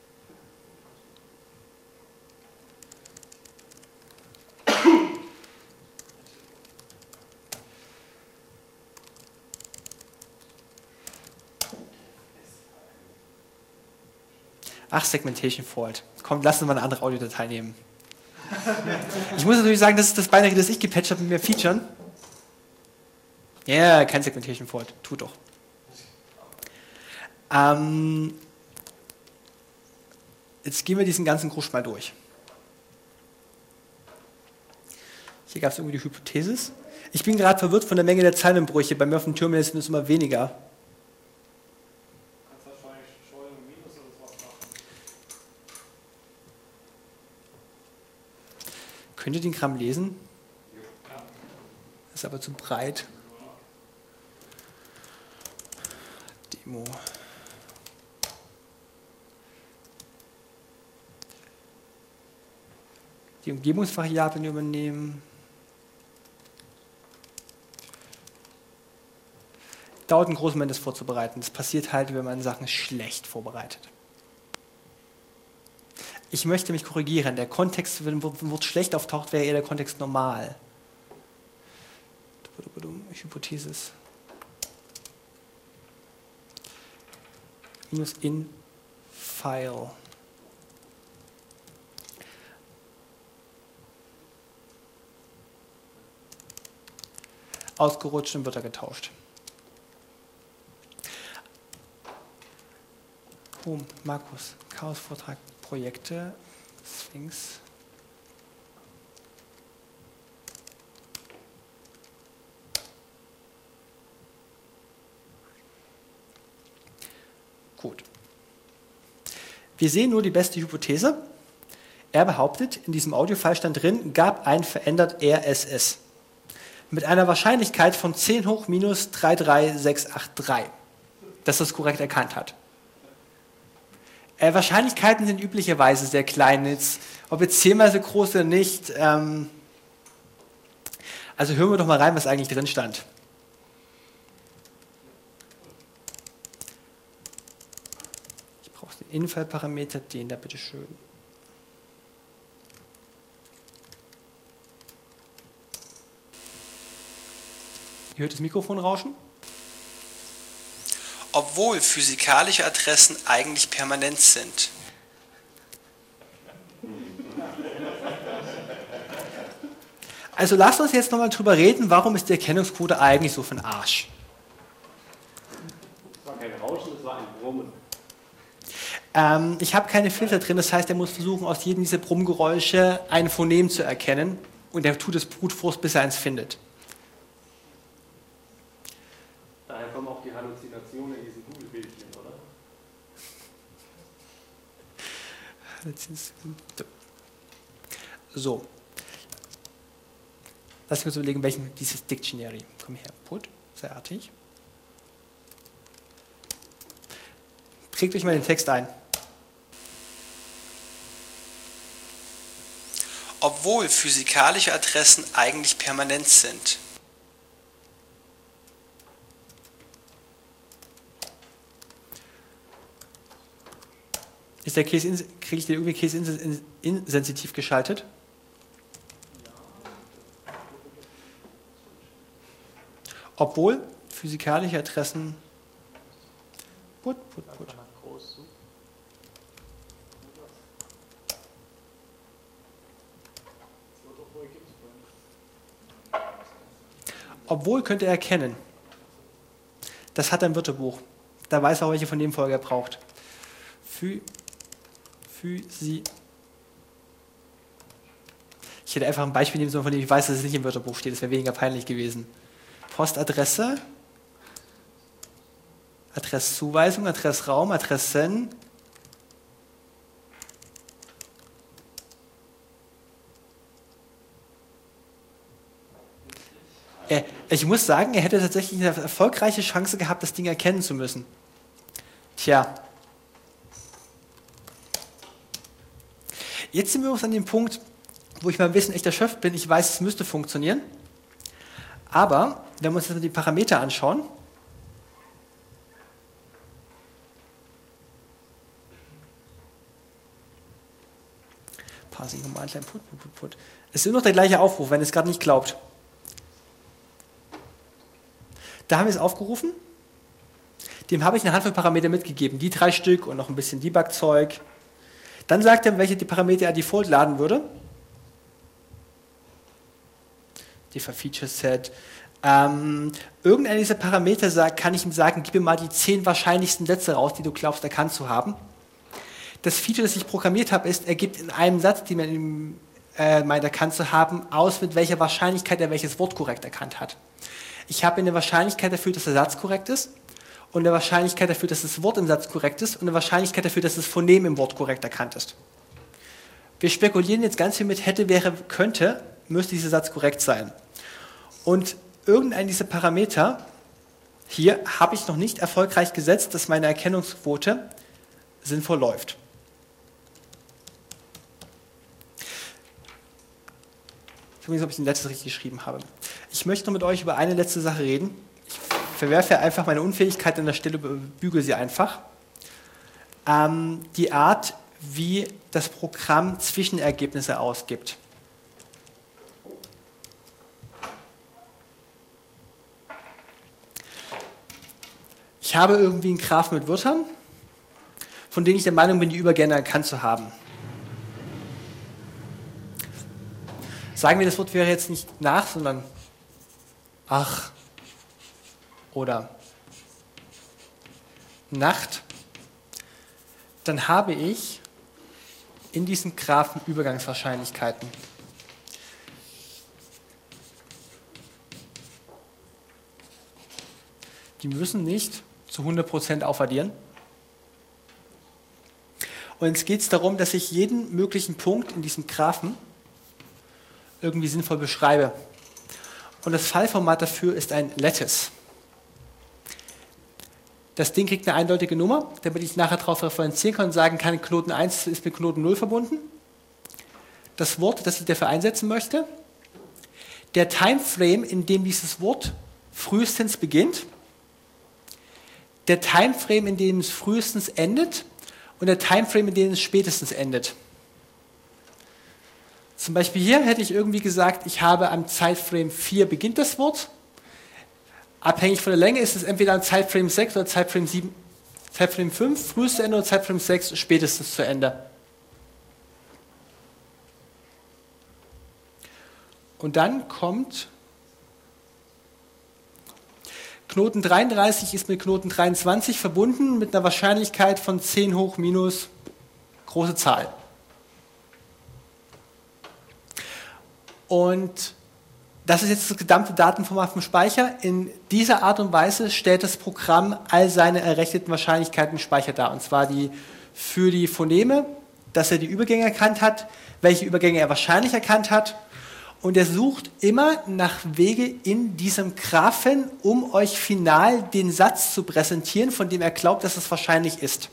Ach, Segmentation Fault. Komm, lass uns mal eine andere Audiodatei nehmen. Ich muss natürlich sagen, das ist das Binary, das ich gepatcht habe mit mehr Featuren. Ja, yeah, kein Segmentation Fault. Tut doch. Jetzt gehen wir diesen ganzen Grusch mal durch. Hier gab es irgendwie die Hypothesis. Ich bin gerade verwirrt von der Menge der Zeilenbrüche. Bei mir auf dem Terminal sind es immer weniger. Könnt ihr den Kram lesen? Ist aber zu breit. Demo. Die Umgebungsvariablen übernehmen. Dauert einen großen Moment, das vorzubereiten. Das passiert halt, wenn man Sachen schlecht vorbereitet. Ich möchte mich korrigieren. Der Kontext, wenn Wort schlecht auftaucht, wäre eher der Kontext normal. Hypothesis. Minus in File. Ausgerutscht und Wörter getauscht. Home, Markus, Chaos-Vortrag, Projekte, Sphinx. Gut. Wir sehen nur die beste Hypothese. Er behauptet, in diesem Audiofile stand drin, gab ein verändert RSS. Mit einer Wahrscheinlichkeit von 10 hoch minus 33683, dass das korrekt erkannt hat. Wahrscheinlichkeiten sind üblicherweise sehr klein, jetzt, ob jetzt 10-mal so groß oder nicht. Also hören wir doch mal rein, was eigentlich drin stand. Ich brauche den Infall-Parameter, den da bitte schön. Ihr hört das Mikrofon rauschen? Obwohl physikalische Adressen eigentlich permanent sind. Also lasst uns jetzt nochmal drüber reden, warum ist die Erkennungsquote eigentlich so für den Arsch? Das war kein Rauschen, das war ein Brummen. Ich habe keine Filter drin, das heißt, er muss versuchen, aus jedem dieser Brummgeräusche ein Phonem zu erkennen und er tut es Brute Force, bis er eins findet. Daher kommen auch die Halluzinationen in diesen Google-Bildchen, oder? So. Lass uns überlegen, welchen dieses Dictionary. Komm her, Put, sehr artig. Trägt euch mal den Text ein. obwohl physikalische Adressen eigentlich permanent sind. Kriege ich den irgendwie Case-insensitiv geschaltet? Obwohl physikalische Adressen... Obwohl könnte er erkennen. Das hat er im Wörterbuch. Da weiß er auch, welche von dem Folge er braucht. Ich hätte einfach ein Beispiel nehmen sollen, von dem ich weiß, dass es nicht im Wörterbuch steht. Das wäre weniger peinlich gewesen. Postadresse, Adresszuweisung, Adressraum, Adressen. Ich muss sagen, er hätte tatsächlich eine erfolgreiche Chance gehabt, das Ding erkennen zu müssen. Tja. Jetzt sind wir uns an dem Punkt, wo ich mal ein bisschen echt erschöpft bin. Ich weiß, es müsste funktionieren. Aber, wenn wir uns jetzt die Parameter anschauen, Parsing Command Line Put. Es ist immer noch der gleiche Aufruf, wenn es gerade nicht glaubt. Da haben wir es aufgerufen. Dem habe ich eine Handvoll Parameter mitgegeben. Die 3 Stück und noch ein bisschen Debug-Zeug. Dann sagt er, welche die Parameter er default laden würde. Default Feature Set. Irgendeiner dieser Parameter kann ich ihm sagen, gib mir mal die 10 wahrscheinlichsten Sätze raus, die du glaubst erkannt zu haben. Das Feature, das ich programmiert habe, ist, er gibt in einem Satz, den man meint erkannt zu haben, aus, mit welcher Wahrscheinlichkeit er welches Wort korrekt erkannt hat. Ich habe eine Wahrscheinlichkeit dafür, dass der Satz korrekt ist und eine Wahrscheinlichkeit dafür, dass das Wort im Satz korrekt ist und eine Wahrscheinlichkeit dafür, dass das Phonem im Wort korrekt erkannt ist. Wir spekulieren jetzt ganz viel mit hätte, wäre, könnte, müsste dieser Satz korrekt sein. Und irgendein dieser Parameter hier habe ich noch nicht erfolgreich gesetzt, dass meine Erkennungsquote sinnvoll läuft. Ich weiß nicht, ob ich den letztes richtig geschrieben habe. Ich möchte noch mit euch über eine letzte Sache reden. Ich verwerfe einfach meine Unfähigkeit an der Stelle, bügel sie einfach. Die Art, wie das Programm Zwischenergebnisse ausgibt. Ich habe irgendwie einen Graphen mit Wörtern, von denen ich der Meinung bin, die Übergänge erkannt zu haben. Sagen wir, das Wort wäre jetzt nicht nach, sondern ach oder Nacht. Dann habe ich in diesem Graphen Übergangswahrscheinlichkeiten. Die müssen nicht zu 100% aufaddieren. Und jetzt geht es darum, dass ich jeden möglichen Punkt in diesem Graphen irgendwie sinnvoll beschreibe. Und das Fallformat dafür ist ein Lattice. Das Ding kriegt eine eindeutige Nummer, damit ich nachher darauf referenzieren kann und sagen kann, Knoten 1 ist mit Knoten 0 verbunden. Das Wort, das ich dafür einsetzen möchte. Der Timeframe, in dem dieses Wort frühestens beginnt. Der Timeframe, in dem es frühestens endet. Und der Timeframe, in dem es spätestens endet. Zum Beispiel hier hätte ich irgendwie gesagt, ich habe am Zeitframe 4 beginnt das Wort. Abhängig von der Länge ist es entweder am Zeitframe 6 oder Zeitframe 7, Zeitframe 5 frühestens Ende oder Zeitframe 6 spätestens zu Ende. Und dann kommt Knoten 33 ist mit Knoten 23 verbunden mit einer Wahrscheinlichkeit von 10 hoch minus große Zahl. Und das ist jetzt das gesamte Datenformat vom Speicher. In dieser Art und Weise stellt das Programm all seine errechneten Wahrscheinlichkeiten im Speicher dar. Und zwar für die Phoneme, dass er die Übergänge erkannt hat, welche Übergänge er wahrscheinlich erkannt hat. Und er sucht immer nach Wege in diesem Graphen, um euch final den Satz zu präsentieren, von dem er glaubt, dass es wahrscheinlich ist.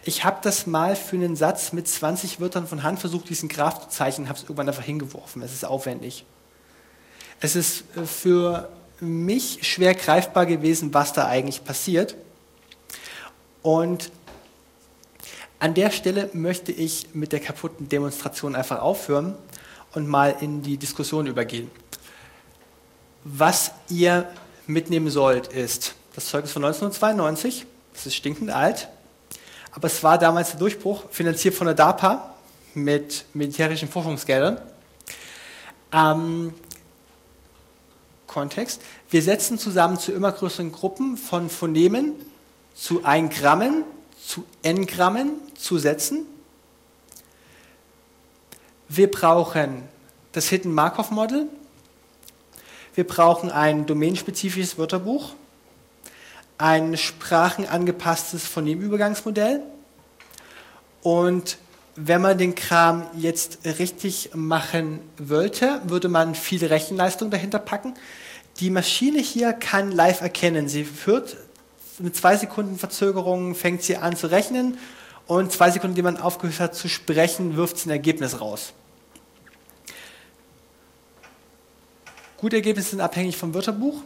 Ich habe das mal für einen Satz mit 20 Wörtern von Hand versucht, diesen Graph zu zeichnen, habe es irgendwann einfach hingeworfen. Es ist aufwendig. Es ist für mich schwer greifbar gewesen, was da eigentlich passiert. Und an der Stelle möchte ich mit der kaputten Demonstration einfach aufhören und mal in die Diskussion übergehen. Was ihr mitnehmen sollt, ist das Zeugnis von 1992, das ist stinkend alt, aber es war damals der Durchbruch, finanziert von der DARPA mit militärischen Forschungsgeldern. Kontext. Wir setzen zusammen zu immer größeren Gruppen von Phonemen zu 1 Grammen, zu n Grammen zu Sätzen. Wir brauchen das Hidden Markov Model. Wir brauchen ein domänenspezifisches Wörterbuch, ein sprachenangepasstes Phonemübergangsmodell und wenn man den Kram jetzt richtig machen wollte, würde man viel Rechenleistung dahinter packen. Die Maschine hier kann live erkennen. Sie hört, mit 2 Sekunden Verzögerung fängt sie an zu rechnen und 2 Sekunden, die man aufgehört hat zu sprechen, wirft sie ein Ergebnis raus. Gute Ergebnisse sind abhängig vom Wörterbuch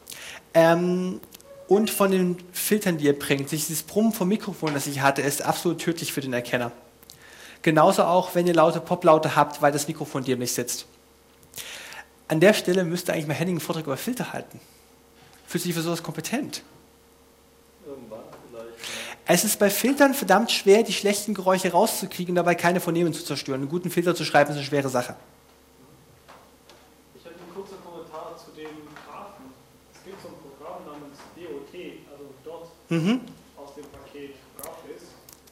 und von den Filtern, die ihr bringt. Dieses Brummen vom Mikrofon, das ich hatte, ist absolut tödlich für den Erkenner. Genauso auch, wenn ihr laute Poplaute habt, weil das Mikrofon dir nicht sitzt. An der Stelle müsste eigentlich mal Henning einen Vortrag über Filter halten. Fühlt sich für sowas kompetent? Irgendwann vielleicht. Es ist bei Filtern verdammt schwer, die schlechten Geräusche rauszukriegen und dabei keine Phonemen zu zerstören. Einen guten Filter zu schreiben ist eine schwere Sache. Ich habe einen kurzen Kommentar zu dem Graphen. Es gibt so ein Programm namens DOT, also dort aus dem Paket Graphics,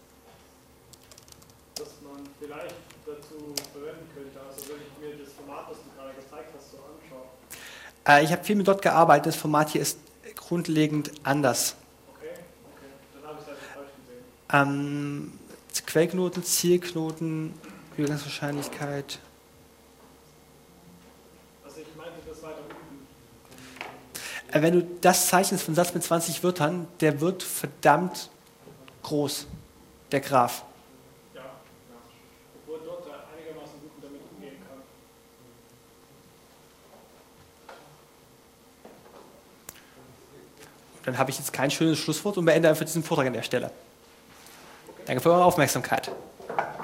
das man vielleicht dazu verwenden könnte. Also wenn ich mir das Format, das du gerade gezeigt hast, so anschaue. Ich habe viel mit dort gearbeitet. Das Format hier ist grundlegend anders. Okay, dann habe ich es einfach falsch gesehen. Quellknoten, Zielknoten, Übergangswahrscheinlichkeit. Also ich meinte das weiter unten. Wenn du das zeichnest von Satz mit 20 Wörtern, der wird verdammt groß, der Graph. Ja. Obwohl dort einigermaßen gut damit umgehen kann. Dann habe ich jetzt kein schönes Schlusswort und beende einfach diesen Vortrag an der Stelle. Danke für eure Aufmerksamkeit.